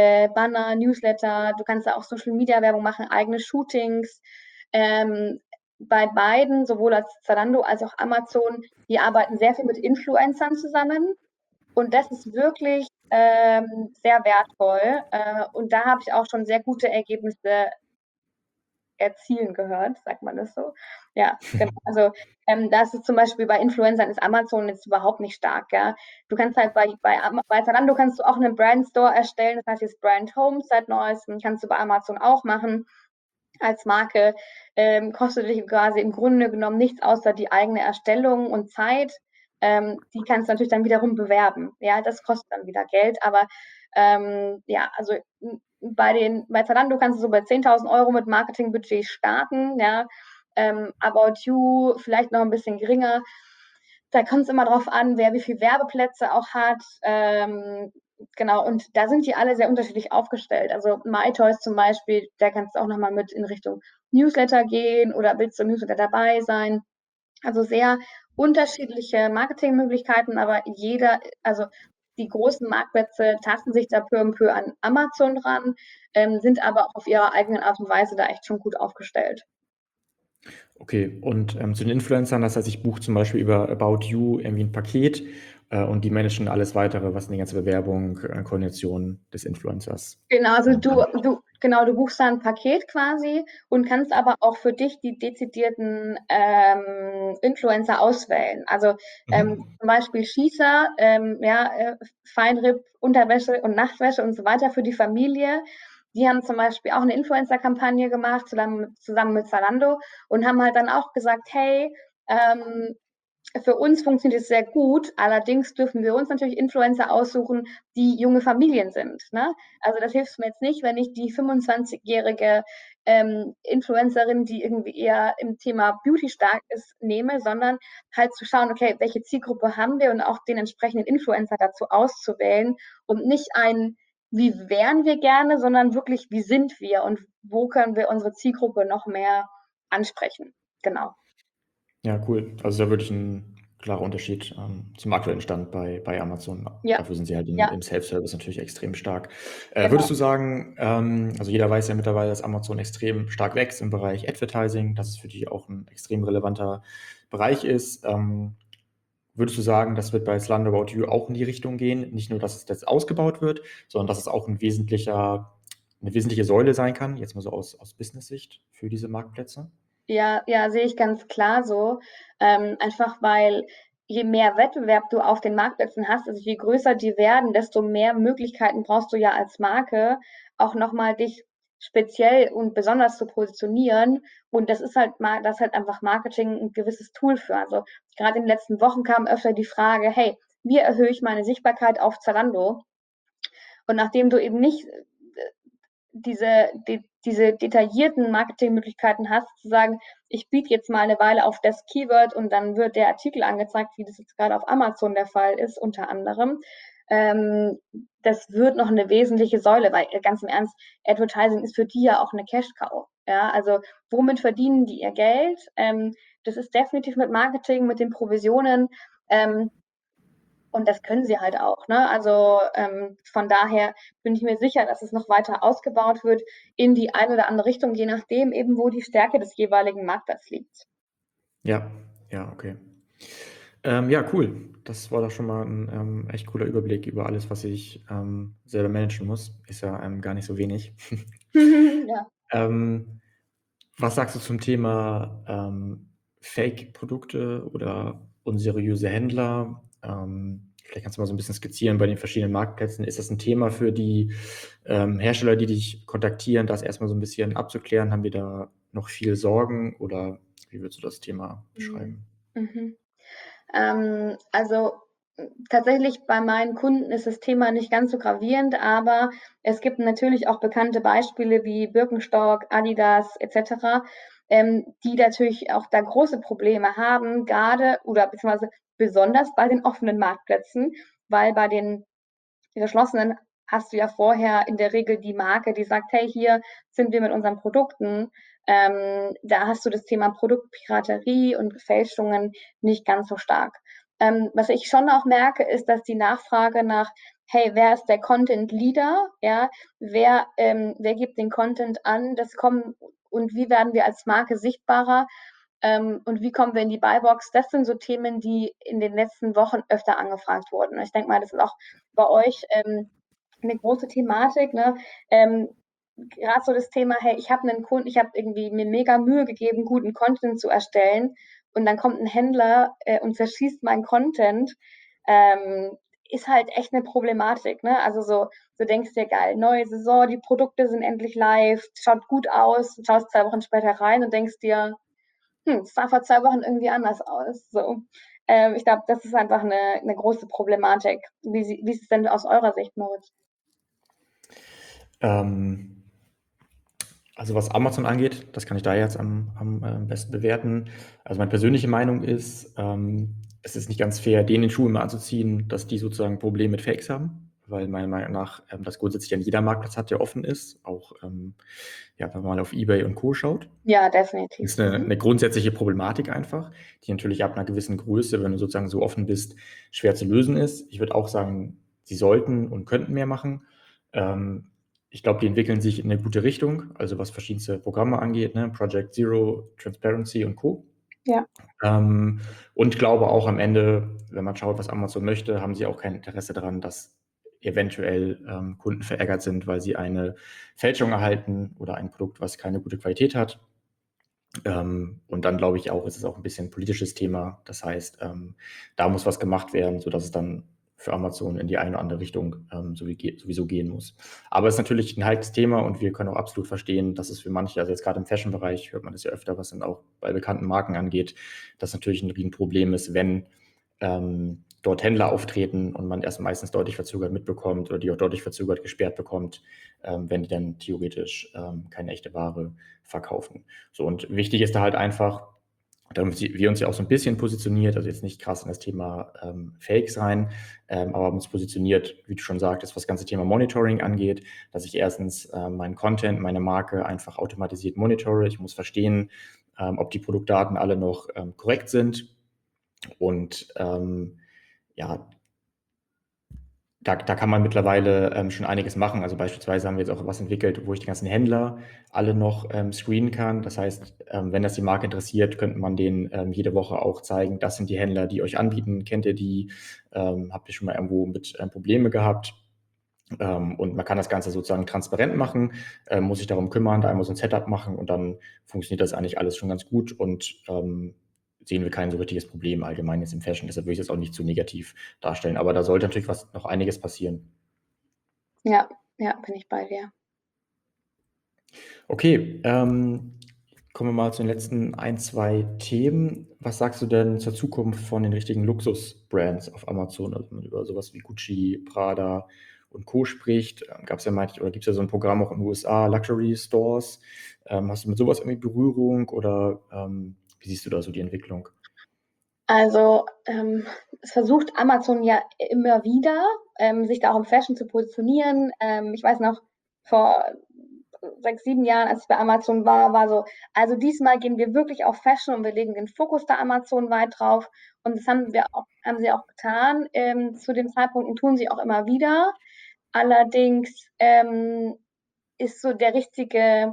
Banner, Newsletter. Du kannst da auch Social Media Werbung machen, eigene Shootings. Ähm, bei beiden, sowohl als Zalando als auch Amazon, die arbeiten sehr viel mit Influencern zusammen. Und das ist wirklich sehr wertvoll. Und da habe ich auch schon sehr gute Ergebnisse erzielen gehört, sagt man das so? Ja, genau. Also das ist zum Beispiel bei Influencern ist Amazon jetzt überhaupt nicht stark, ja. Du kannst halt bei Zalando kannst du auch einen Brand Store erstellen, das heißt jetzt Brand Home seit neuestem, kannst du bei Amazon auch machen als Marke, kostet dich quasi im Grunde genommen nichts außer die eigene Erstellung und Zeit. Die kannst du natürlich dann wiederum bewerben. Ja, das kostet dann wieder Geld, aber ja, also bei Zalando kannst du so bei 10.000 Euro mit Marketingbudget starten, ja. About You vielleicht noch ein bisschen geringer. Da kommt es immer drauf an, wer wie viele Werbeplätze auch hat. Genau, und da sind die alle sehr unterschiedlich aufgestellt. Also MyToys zum Beispiel, da kannst du auch nochmal mit in Richtung Newsletter gehen oder willst du im Newsletter dabei sein. Also sehr unterschiedliche Marketingmöglichkeiten, aber also die großen Marktplätze tasten sich da peu à peu an Amazon ran, sind aber auch auf ihre eigenen Art und Weise da echt schon gut aufgestellt. Okay, und zu den Influencern, das heißt, ich buche zum Beispiel über About You irgendwie ein Paket und die managen alles Weitere, was in die ganze Bewerbung, Koordination des Influencers Genau, also angeht. du buchst da ein Paket quasi und kannst aber auch für dich die dezidierten Influencer auswählen. Also Mhm. zum Beispiel Schießer, ja, Feinripp, Unterwäsche und Nachtwäsche und so weiter für die Familie. Die haben zum Beispiel auch eine Influencer-Kampagne gemacht, zusammen mit Zalando und haben halt dann auch gesagt, hey, für uns funktioniert es sehr gut, allerdings dürfen wir uns natürlich Influencer aussuchen, die junge Familien sind. Ne? Also das hilft mir jetzt nicht, wenn ich die 25-jährige Influencerin, die irgendwie eher im Thema Beauty stark ist, nehme, sondern halt zu schauen, okay, welche Zielgruppe haben wir und auch den entsprechenden Influencer dazu auszuwählen und nicht ein, wie wären wir gerne, sondern wirklich, wie sind wir und wo können wir unsere Zielgruppe noch mehr ansprechen. Genau. Ja, cool. Also da wirklich ein klarer Unterschied zum aktuellen Stand bei Amazon. Ja, Dafür sind sie halt ja, im Self-Service natürlich extrem stark. Würdest genau. du sagen, also jeder weiß ja mittlerweile, dass Amazon extrem stark wächst im Bereich Advertising, dass es für die auch ein extrem relevanter Bereich ist. Würdest du sagen, das wird bei Zalando About You auch in die Richtung gehen? Nicht nur, dass es jetzt ausgebaut wird, sondern dass es auch eine wesentliche Säule sein kann, jetzt mal so aus Business-Sicht für diese Marktplätze? Ja, ja, sehe ich ganz klar so. Einfach weil je mehr Wettbewerb du auf den Marktplätzen hast, also je größer die werden, desto mehr Möglichkeiten brauchst du ja als Marke, auch nochmal dich speziell und besonders zu positionieren. Und das ist halt einfach Marketing ein gewisses Tool für. Also gerade in den letzten Wochen kam öfter die Frage, hey, wie erhöhe ich meine Sichtbarkeit auf Zalando? Und nachdem du eben nicht diese detaillierten Marketingmöglichkeiten hast, zu sagen, ich biete jetzt mal eine Weile auf das Keyword und dann wird der Artikel angezeigt, wie das jetzt gerade auf Amazon der Fall ist, unter anderem. Ähm, Das wird noch eine wesentliche Säule, weil ganz im Ernst, Advertising ist für die ja auch eine Cash-Cow. Ja, also womit verdienen die ihr Geld? Das ist definitiv mit Marketing, mit den Provisionen. Ähm, und das können sie halt auch. Ne? Also von daher bin ich mir sicher, dass es noch weiter ausgebaut wird in die eine oder andere Richtung, je nachdem eben, wo die Stärke des jeweiligen Marktplatzes liegt. Ja, ja, okay. Ja, cool. Das war doch schon mal ein echt cooler Überblick über alles, was ich selber managen muss. Ist ja gar nicht so wenig. Ja. Ähm, Was sagst du zum Thema Fake-Produkte oder unseriöse Händler? Vielleicht kannst du mal so ein bisschen skizzieren bei den verschiedenen Marktplätzen. Ist das ein Thema für die Hersteller, die dich kontaktieren, das erstmal so ein bisschen abzuklären? Haben wir da noch viel Sorgen oder wie würdest du das Thema Mhm. beschreiben? Mhm. Also tatsächlich bei meinen Kunden ist das Thema nicht ganz so gravierend, aber es gibt natürlich auch bekannte Beispiele wie Birkenstock, Adidas etc., die natürlich auch da große Probleme haben, gerade oder beziehungsweise besonders bei den offenen Marktplätzen, weil bei den geschlossenen hast du ja vorher in der Regel die Marke, die sagt, hey, hier sind wir mit unseren Produkten. Da hast du das Thema Produktpiraterie und Fälschungen nicht ganz so stark. Was ich schon auch merke, ist, dass die Nachfrage nach, hey, wer ist der Content Leader? Ja, wer gibt den Content an? Das kommen und wie werden wir als Marke sichtbarer? Und wie kommen wir in die Buybox? Das sind so Themen, die in den letzten Wochen öfter angefragt wurden. Ich denke mal, das ist auch bei euch eine große Thematik, ne? Gerade so das Thema, hey, ich habe einen Kunden, ich habe irgendwie mir mega Mühe gegeben, guten Content zu erstellen und dann kommt ein Händler und zerschießt meinen Content, ist halt echt eine Problematik, ne? Also so denkst du dir, geil, neue Saison, die Produkte sind endlich live, schaut gut aus, schaust 2 Wochen später rein und denkst dir, es sah vor 2 Wochen irgendwie anders aus. So. Ich glaube, das ist einfach eine große Problematik. Wie ist es denn aus eurer Sicht, Moritz? Ähm, also was Amazon angeht, das kann ich da jetzt am besten bewerten. Also meine persönliche Meinung ist, es ist nicht ganz fair, denen den Schuh immer anzuziehen, dass die sozusagen Probleme mit Fakes haben, weil meiner Meinung nach das grundsätzlich an jeder Marktplatz hat, der offen ist, auch ja, wenn man mal auf eBay und Co. schaut. Ja, definitiv. Das ist eine grundsätzliche Problematik einfach, die natürlich ab einer gewissen Größe, wenn du sozusagen so offen bist, schwer zu lösen ist. Ich würde auch sagen, sie sollten und könnten mehr machen. Ich glaube, die entwickeln sich in eine gute Richtung, also was verschiedenste Programme angeht, ne? Project Zero, Transparency und Co. Ja. Und glaube auch am Ende, wenn man schaut, was Amazon möchte, haben sie auch kein Interesse daran, dass eventuell Kunden verärgert sind, weil sie eine Fälschung erhalten oder ein Produkt, was keine gute Qualität hat. Und dann glaube ich auch, ist es auch ein bisschen ein politisches Thema. Das heißt, da muss was gemacht werden, sodass es dann für Amazon in die eine oder andere Richtung sowieso gehen muss. Aber es ist natürlich ein heikles Thema und wir können auch absolut verstehen, dass es für manche, also jetzt gerade im Fashion-Bereich hört man das ja öfter, was dann auch bei bekannten Marken angeht, dass natürlich ein Riesenproblem ist, wenn dort Händler auftreten und man erst meistens deutlich verzögert mitbekommt oder die auch deutlich verzögert gesperrt bekommt, wenn die dann theoretisch keine echte Ware verkaufen. So, und wichtig ist da halt einfach, damit wir uns ja auch so ein bisschen positioniert, also jetzt nicht krass in das Thema Fakes rein, aber uns positioniert, wie du schon sagtest, was das ganze Thema Monitoring angeht, dass ich erstens meinen Content, meine Marke einfach automatisiert monitore. Ich muss verstehen, ob die Produktdaten alle noch korrekt sind. Und ja, da kann man mittlerweile schon einiges machen. Also beispielsweise haben wir jetzt auch was entwickelt, wo ich die ganzen Händler alle noch screenen kann. Das heißt, wenn das die Marke interessiert, könnte man denen jede Woche auch zeigen, das sind die Händler, die euch anbieten. Kennt ihr die? Habt ihr schon mal irgendwo mit Probleme gehabt? Und man kann das Ganze sozusagen transparent machen, muss sich darum kümmern, da einmal so ein Setup machen und dann funktioniert das eigentlich alles schon ganz gut und sehen wir kein so richtiges Problem allgemein jetzt im Fashion. Deshalb würde ich das auch nicht zu negativ darstellen. Aber da sollte natürlich noch einiges passieren. Ja, ja, bin ich bei dir. Okay, kommen wir mal zu den letzten 2 Themen. Was sagst du denn zur Zukunft von den richtigen Luxus-Brands auf Amazon? Also wenn man über sowas wie Gucci, Prada und Co. spricht, gab es ja manchmal, oder gibt es ja so ein Programm auch in den USA, Luxury Stores. Hast du mit sowas irgendwie Berührung oder wie siehst du da so die Entwicklung? Also, es versucht Amazon ja immer wieder, sich da auch im Fashion zu positionieren. Ich weiß noch, vor 6, 7 Jahren, als ich bei Amazon war so, also diesmal gehen wir wirklich auf Fashion und wir legen den Fokus da Amazon weit drauf. Und das haben sie auch getan zu dem Zeitpunkt und tun sie auch immer wieder. Allerdings ist so der richtige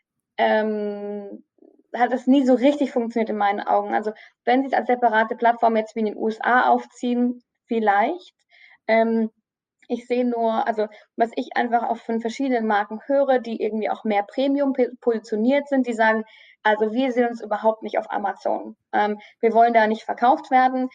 hat es nie so richtig funktioniert in meinen Augen. Also wenn sie es als separate Plattform jetzt wie in den USA aufziehen, vielleicht. Ich sehe nur, also was ich einfach auch von verschiedenen Marken höre, die irgendwie auch mehr Premium positioniert sind, die sagen, also wir sehen uns überhaupt nicht auf Amazon. Wir wollen da nicht verkauft werden.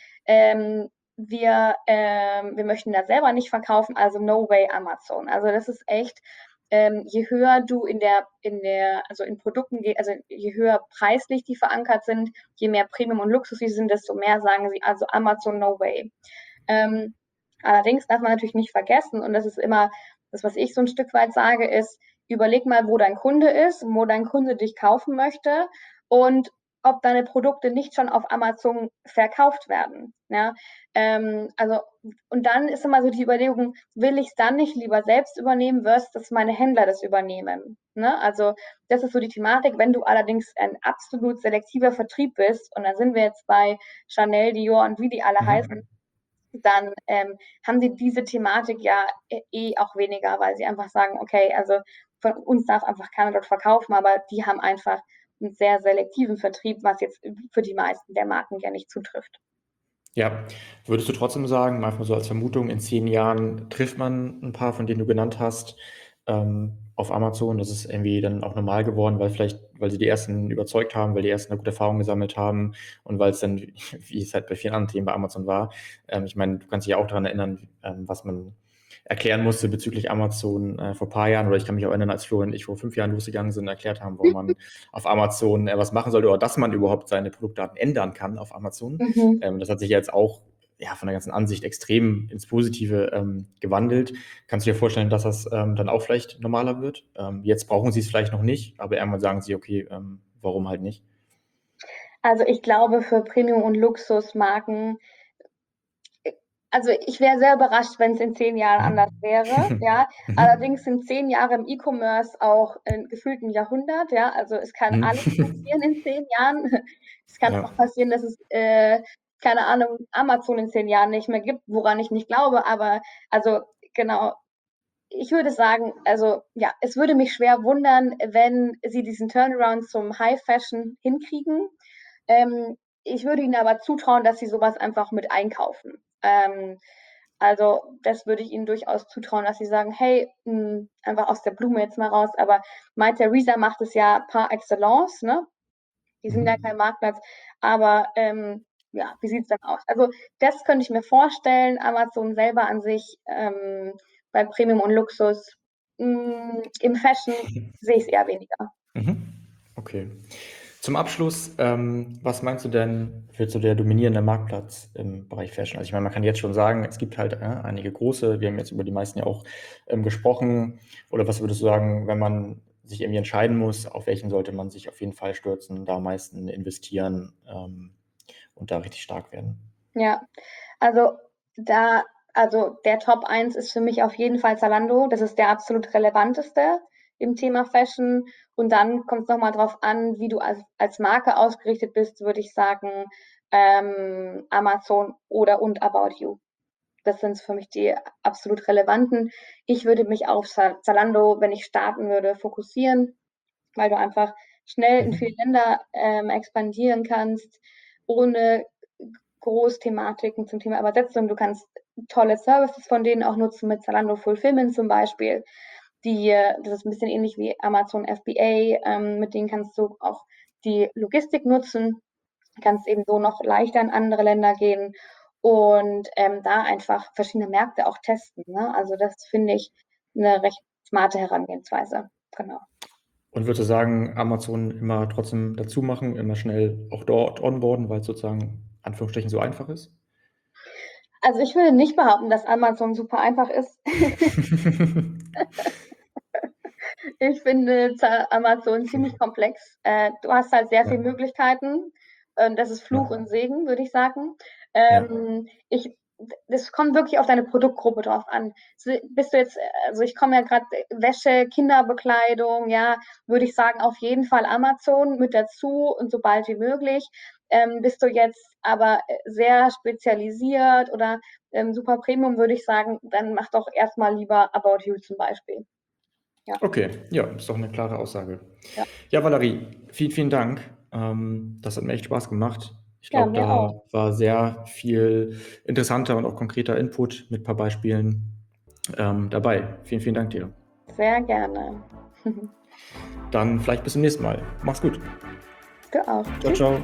Wir möchten da selber nicht verkaufen, also no way Amazon. Also das ist echt, je höher du also in Produkten, also je höher preislich die verankert sind, je mehr Premium und Luxus sie sind, desto mehr sagen sie, also Amazon no way. Allerdings darf man natürlich nicht vergessen, und das ist immer das, was ich so ein Stück weit sage, ist, überleg mal, wo dein Kunde ist, wo dein Kunde dich kaufen möchte und ob deine Produkte nicht schon auf Amazon verkauft werden. Ja? Also, und dann ist immer so die Überlegung, will ich es dann nicht lieber selbst übernehmen, versus dass meine Händler das übernehmen. Ne? Also das ist so die Thematik. Wenn du allerdings ein absolut selektiver Vertrieb bist, und da sind wir jetzt bei Chanel, Dior und wie die alle heißen, dann haben sie diese Thematik ja auch weniger, weil sie einfach sagen, okay, also von uns darf einfach keiner dort verkaufen, aber die haben einfach einen sehr selektiven Vertrieb, was jetzt für die meisten der Marken ja nicht zutrifft. Ja, würdest du trotzdem sagen, einfach so als Vermutung, in 10 Jahren trifft man ein paar, von denen du genannt hast, auf Amazon? Das ist irgendwie dann auch normal geworden, weil sie die Ersten überzeugt haben, weil die Ersten eine gute Erfahrung gesammelt haben und weil es dann, wie es halt bei vielen anderen Themen bei Amazon war, ich meine, du kannst dich ja auch daran erinnern, was man erklären musste bezüglich Amazon vor ein paar Jahren, oder ich kann mich auch erinnern, als Flo und ich vor 5 Jahren losgegangen sind und erklärt haben, warum man auf Amazon was machen sollte oder dass man überhaupt seine Produktdaten ändern kann auf Amazon. Das hat sich jetzt auch von der ganzen Ansicht extrem ins Positive gewandelt. Kannst du dir vorstellen, dass das dann auch vielleicht normaler wird? Jetzt brauchen sie es vielleicht noch nicht, aber irgendwann sagen sie, okay, warum halt nicht? Also ich glaube, für Premium- und Luxusmarken, also ich wäre sehr überrascht, wenn es in 10 Jahren anders wäre, ja. Allerdings sind 10 Jahre im E-Commerce auch gefühlt ein Jahrhundert, ja. Also es kann alles passieren in 10 Jahren. Es kann auch passieren, dass es, keine Ahnung, Amazon in 10 Jahren nicht mehr gibt, woran ich nicht glaube. Aber also genau, ich würde sagen, also ja, es würde mich schwer wundern, wenn sie diesen Turnaround zum High Fashion hinkriegen. Ich würde ihnen aber zutrauen, dass sie sowas einfach mit einkaufen. Also das würde ich ihnen durchaus zutrauen, dass sie sagen, hey, einfach aus der Blume jetzt mal raus, aber My Theresa macht es ja par excellence, ne? Die sind ja kein Marktplatz, aber ja, wie sieht es dann aus? Also das könnte ich mir vorstellen, Amazon selber an sich bei Premium und Luxus, im Fashion sehe ich es eher weniger. Okay. Zum Abschluss, was meinst du denn, wird so der dominierende Marktplatz im Bereich Fashion? Also ich meine, man kann jetzt schon sagen, es gibt halt einige große, wir haben jetzt über die meisten ja auch gesprochen. Oder was würdest du sagen, wenn man sich irgendwie entscheiden muss, auf welchen sollte man sich auf jeden Fall stürzen, da am meisten investieren und da richtig stark werden? Ja, also der Top 1 ist für mich auf jeden Fall Zalando. Das ist der absolut relevanteste im Thema Fashion. Und dann kommt es nochmal drauf an, wie du als Marke ausgerichtet bist, würde ich sagen, Amazon und About You. Das sind für mich die absolut relevanten. Ich würde mich auf Zalando, wenn ich starten würde, fokussieren, weil du einfach schnell in viele Länder expandieren kannst, ohne Großthematiken zum Thema Übersetzung. Du kannst tolle Services von denen auch nutzen, mit Zalando Fulfillment zum Beispiel. Das ist ein bisschen ähnlich wie Amazon FBA. Mit denen kannst du auch die Logistik nutzen, kannst eben so noch leichter in andere Länder gehen und da einfach verschiedene Märkte auch testen. Ne? Also das finde ich eine recht smarte Herangehensweise. Genau. Und würdest du sagen, Amazon immer trotzdem dazu machen, immer schnell auch dort onboarden, weil es sozusagen Anführungsstrichen so einfach ist? Also ich würde nicht behaupten, dass Amazon super einfach ist. Ich finde Amazon ziemlich komplex. Du hast halt sehr viele Möglichkeiten. Das ist Fluch und Segen, würde ich sagen. Das kommt wirklich auf deine Produktgruppe drauf an. Bist du jetzt, also ich komme ja gerade Wäsche, Kinderbekleidung, ja, würde ich sagen, auf jeden Fall Amazon mit dazu und so bald wie möglich. Bist du jetzt aber sehr spezialisiert oder super Premium, würde ich sagen, dann mach doch erstmal lieber About You zum Beispiel. Ja. Okay, ja, ist doch eine klare Aussage. Ja. Ja, Valerie, vielen, vielen Dank. Das hat mir echt Spaß gemacht. Ich Ja, glaube, mir da auch. war sehr viel interessanter und auch konkreter Input mit ein paar Beispielen dabei. Vielen, vielen Dank dir. Sehr gerne. Dann vielleicht bis zum nächsten Mal. Mach's gut. Du auch. Ciao, Tschüss. ciao.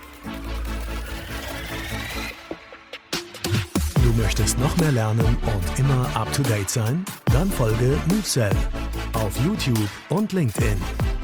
Du möchtest noch mehr lernen und immer up to date sein? Dann folge MoveSell auf YouTube und LinkedIn.